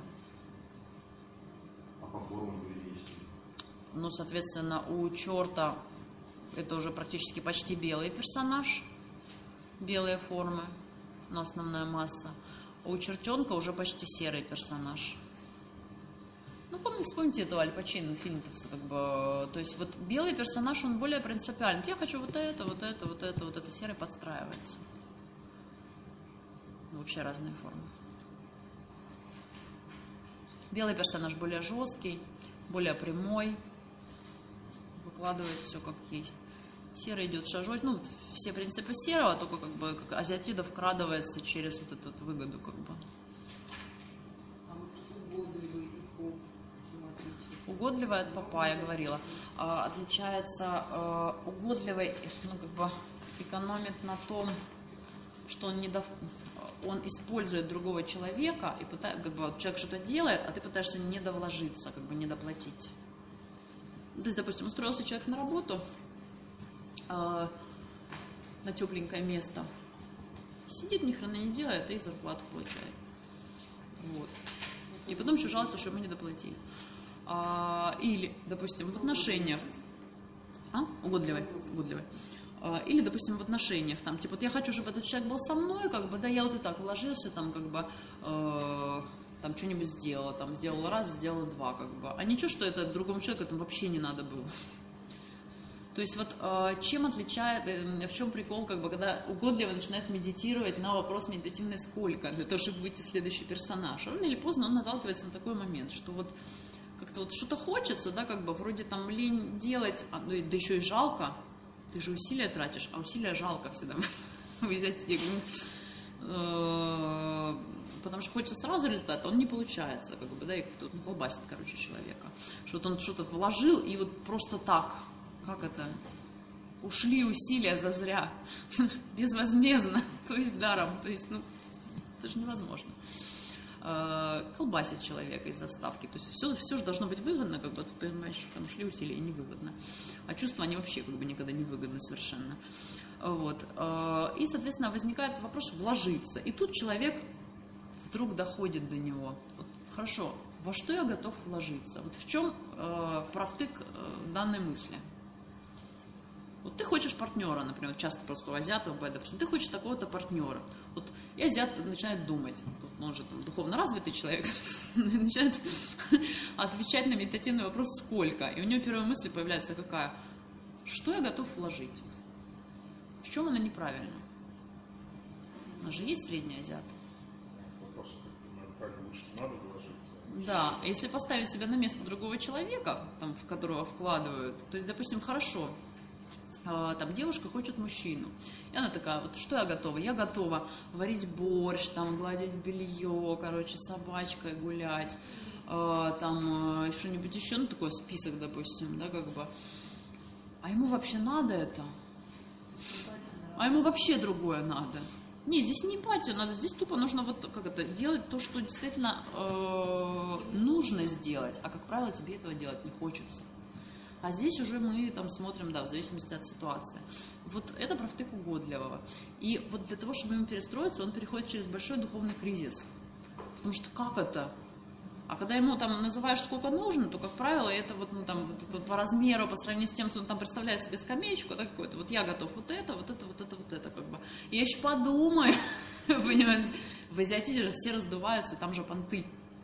А по формам есть? Ну, соответственно, у черта это уже практически почти белый персонаж, белые формы, но основная масса. А у чертенка уже почти серый персонаж. Ну, вспомните этого Аль Пачино, фильм-то как бы... То есть вот белый персонаж, он более принципиальный. Я хочу вот это, вот это, вот это, вот это. Серый подстраивается. Вообще разные формы. Белый персонаж более жесткий, более прямой. Выкладывает все как есть. Серый идет шажок. Ну, все принципы серого, только как бы как азиатида вкрадывается через вот эту вот выгоду как бы. Угодливая от попа, я говорила, отличается угодливой, ну, как бы экономит на том, что он использует другого человека, и пытается, как бы, вот человек что-то делает, а ты пытаешься не довложиться, как бы не доплатить. То есть, допустим, устроился человек на работу, на тепленькое место, сидит, ни хрена не делает, и зарплату получает. Вот. И потом еще жалуется, что ему не доплатили. Или, допустим, в отношениях, угодливой. Или, допустим, в отношениях, там, типа, вот я хочу, чтобы этот человек был со мной, как бы, да, я вот и так вложился, там, как бы, там, что-нибудь сделала, там, сделала раз, сделала два, как бы, а ничего, что это другому человеку там вообще не надо было. То есть вот чем отличает, в чем прикол, как бы, когда угодливый начинает медитировать на вопрос медитативный сколько, для того, чтобы выйти в следующий персонаж. Рано или поздно он наталкивается на такой момент, что вот как-то вот что-то хочется, да, как бы вроде там лень делать, да еще и жалко, ты же усилия тратишь, а усилия жалко всегда взять деньги. Потому что хочется сразу результата, он не получается, как бы, да, и тут он колбасит, короче, человека. Что вот он что-то вложил, и вот просто так, как это, ушли усилия зазря, безвозмездно, то есть даром, то есть, ну, это же невозможно. Колбасит человека из-за ставки. То есть все же должно быть выгодно, как бы, ты понимаешь, что там шли усилия и невыгодно. А чувства, они вообще как бы никогда не выгодны совершенно. Вот. И, соответственно, возникает вопрос вложиться. И тут человек вдруг доходит до него. Вот, хорошо, во что я готов вложиться? Вот в чем правтык данной мысли? Вот ты хочешь партнера, например, часто просто у азиатов бывает, допустим, ты хочешь такого-то партнера. Вот и азиат начинает думать, он же там духовно развитый человек, начинает отвечать на медитативный вопрос «сколько?». И у него первая мысль появляется какая? Что я готов вложить? В чем она неправильна? У нас же есть средний азиат. Вопрос, как лучше надо вложить? Да, если поставить себя на место другого человека, там, в которого вкладывают, то есть, допустим, хорошо, там девушка хочет мужчину. И она такая, вот что я готова? Я готова варить борщ, там, гладить белье, короче, с собачкой гулять, там, что-нибудь еще, ну, такой список, допустим, да, как бы. А ему вообще надо это? А ему вообще другое надо? Не, здесь не эмпатию надо, здесь тупо нужно вот, как это, делать то, что действительно нужно сделать, а, как правило, тебе этого делать не хочется. А здесь уже мы там смотрим, да, в зависимости от ситуации. Вот это правтык угодливого. И вот для того, чтобы ему перестроиться, он переходит через большой духовный кризис. Потому что как это? А когда ему там называешь, сколько нужно, то, как правило, это вот, ну, там, вот по размеру, по сравнению с тем, что он там представляет себе скамеечку, да, какой-то, вот я готов вот это, вот это, вот это, вот это, как бы. И я еще подумаю, понимаете, в азиатиде же все раздуваются, там же понты.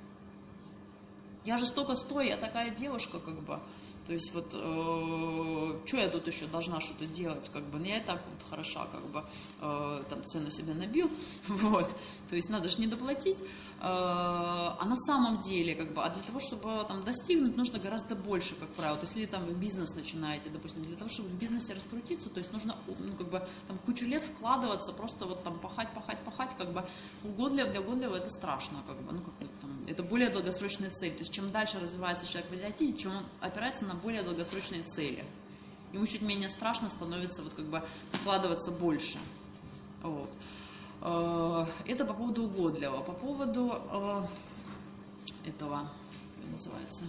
Я же столько стою, я такая девушка, как бы. То есть вот, что я тут еще должна что-то делать, как бы, я и так вот хороша, как бы, там цену себе набил, вот, то есть надо же не доплатить, а на самом деле, как бы, а для того, чтобы там достигнуть, нужно гораздо больше, как правило, то есть если там бизнес начинаете, допустим, для того, чтобы в бизнесе раскрутиться, то есть нужно, ну, как бы, там кучу лет вкладываться, просто вот там пахать, как бы, для угодливого это страшно, как бы, ну, как там, это более долгосрочная цель, то есть чем дальше развивается человек в азиатиде, чем он опирается на более долгосрочные цели. Ему чуть менее страшно становится вот как бы вкладываться больше. Вот. Это по поводу угодливого. По поводу этого, как называется,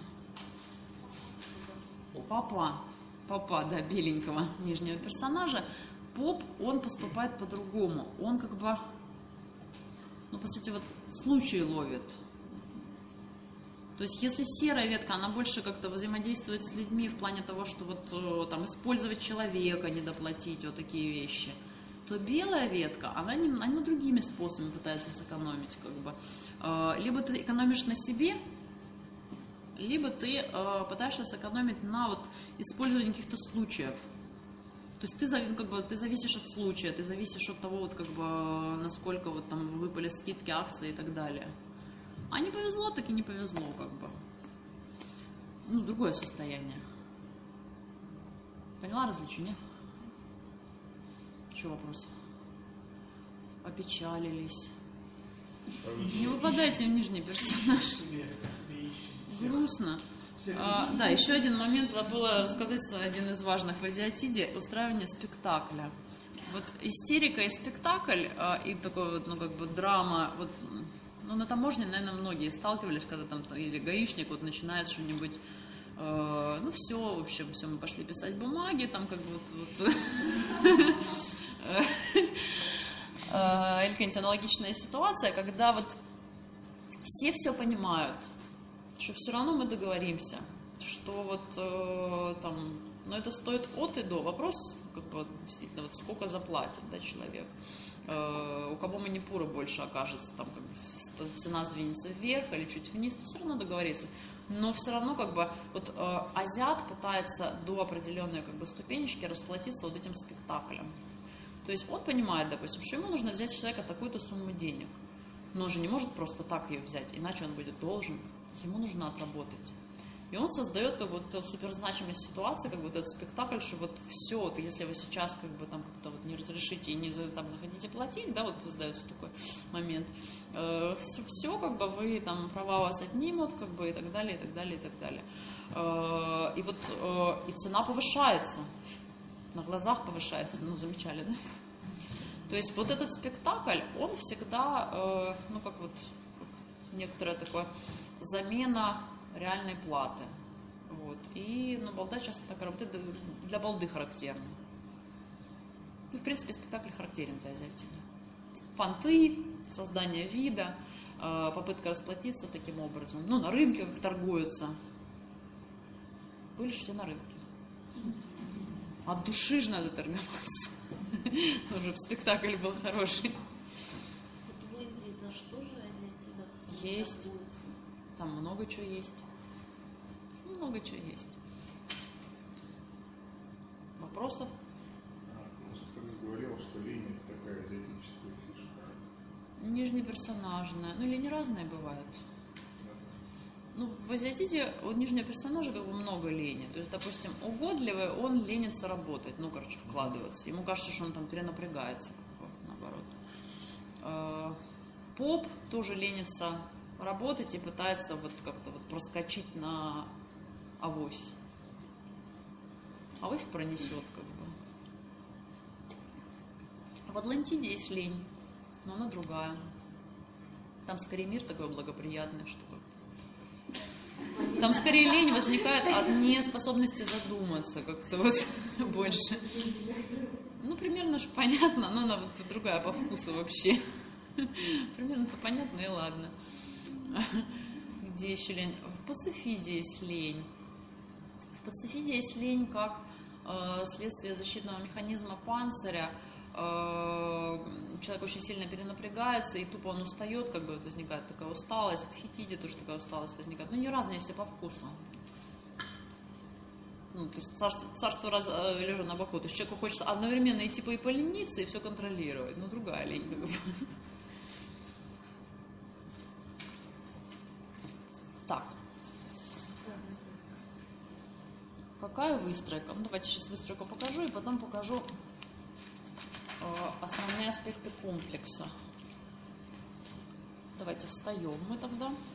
Попа, да, беленького нижнего персонажа, Поп, он поступает по-другому. Он как бы, ну, по сути, вот случай ловит. То есть, если серая ветка, она больше как-то взаимодействует с людьми в плане того, что вот там использовать человека, не доплатить, вот такие вещи, то белая ветка, она другими способами пытается сэкономить, как бы. Либо ты экономишь на себе, либо ты пытаешься сэкономить на вот использовании каких-то случаев. То есть ты зависишь от случая, ты зависишь от того, вот, как бы, насколько вот там выпали скидки, акции и так далее. А не повезло, так и не повезло, как бы. Ну, другое состояние. Поняла различие, нет? Еще вопрос? Опечалились. Не выпадайте в нижний персонаж. Грустно. Да, еще один момент забыла рассказать, один из важных в азиатиде — устраивание спектакля. Вот истерика и спектакль, и такой вот, ну, как бы драма, вот, ну, на таможне, наверное, многие сталкивались, когда там или гаишник вот начинает что-нибудь, ну, все, в общем, все, мы пошли писать бумаги, там как бы вот или какая-нибудь аналогичная ситуация, когда вот все понимают, что все равно мы договоримся, что вот там, но это стоит от и до. Вопрос, как бы, действительно, вот сколько заплатит, да, человек. У кого манипура больше окажется, там, как бы, цена сдвинется вверх или чуть вниз, то все равно договориться. Но все равно, как бы, вот азиат пытается до определенной, как бы, ступенечки расплатиться вот этим спектаклем. То есть он понимает, допустим, что ему нужно взять с человека такую-то сумму денег, но он же не может просто так ее взять, иначе он будет должен, ему нужно отработать. И он создает как бы вот суперзначимость ситуации, как бы вот этот спектакль, что вот все, вот, если вы сейчас как бы там как-то вот не разрешите и не там захотите платить, да, вот создается такой момент, все, как бы вы там права вас отнимут, как бы и так далее, и так далее, и так далее. И вот и цена повышается, на глазах повышается, ну, замечали, да? То есть вот этот спектакль, он всегда, ну, как вот как некоторая такая замена реальной платы. Вот. И, ну, балда часто так работает, для балды характерно. Ну, в принципе, спектакль характерен для азиатии. Понты, создание вида, попытка расплатиться таким образом. Ну, на рынке как торгуются. Были же все на рынке. От души же надо торговаться. Уже спектакль был хороший. Вот в Индии это что же азиатида? Есть. Там много чего есть. Много чего есть. Вопросов? Ты говорила, что лень — это такая азиатическая фишка. Нижнеперсонажная. Ну, лени разные бывают. Ну, в азиатиде у нижнего персонажа как бы много лени. То есть, допустим, угодливый, он ленится работать, ну, короче, вкладываться. Ему кажется, что он там перенапрягается, как бы, наоборот. Поп тоже ленится работать и пытается вот как-то вот проскочить на авось. Авось пронесет, как бы. А в Атлантиде есть лень, но она другая. Там скорее мир такой благоприятный, что как-то. Там скорее лень возникает от неспособности задуматься как-то вот больше. Ну, примерно же понятно, но она вот другая по вкусу вообще. Примерно-то понятно, и ладно. Где еще лень? В пацифиде есть лень. В пацифиде есть лень как следствие защитного механизма панциря. Человек очень сильно перенапрягается, и тупо он устает, как бы возникает такая усталость. В хитиде тоже такая усталость возникает. Но не разные все по вкусу. Ну, то есть царство лежа на боку. То есть человеку хочется одновременно и типа и полениться, и все контролировать. Но другая лень, как бы. Так. Какая выстройка? Ну, давайте сейчас выстройку покажу, и потом покажу основные аспекты комплекса. Давайте встаем мы тогда.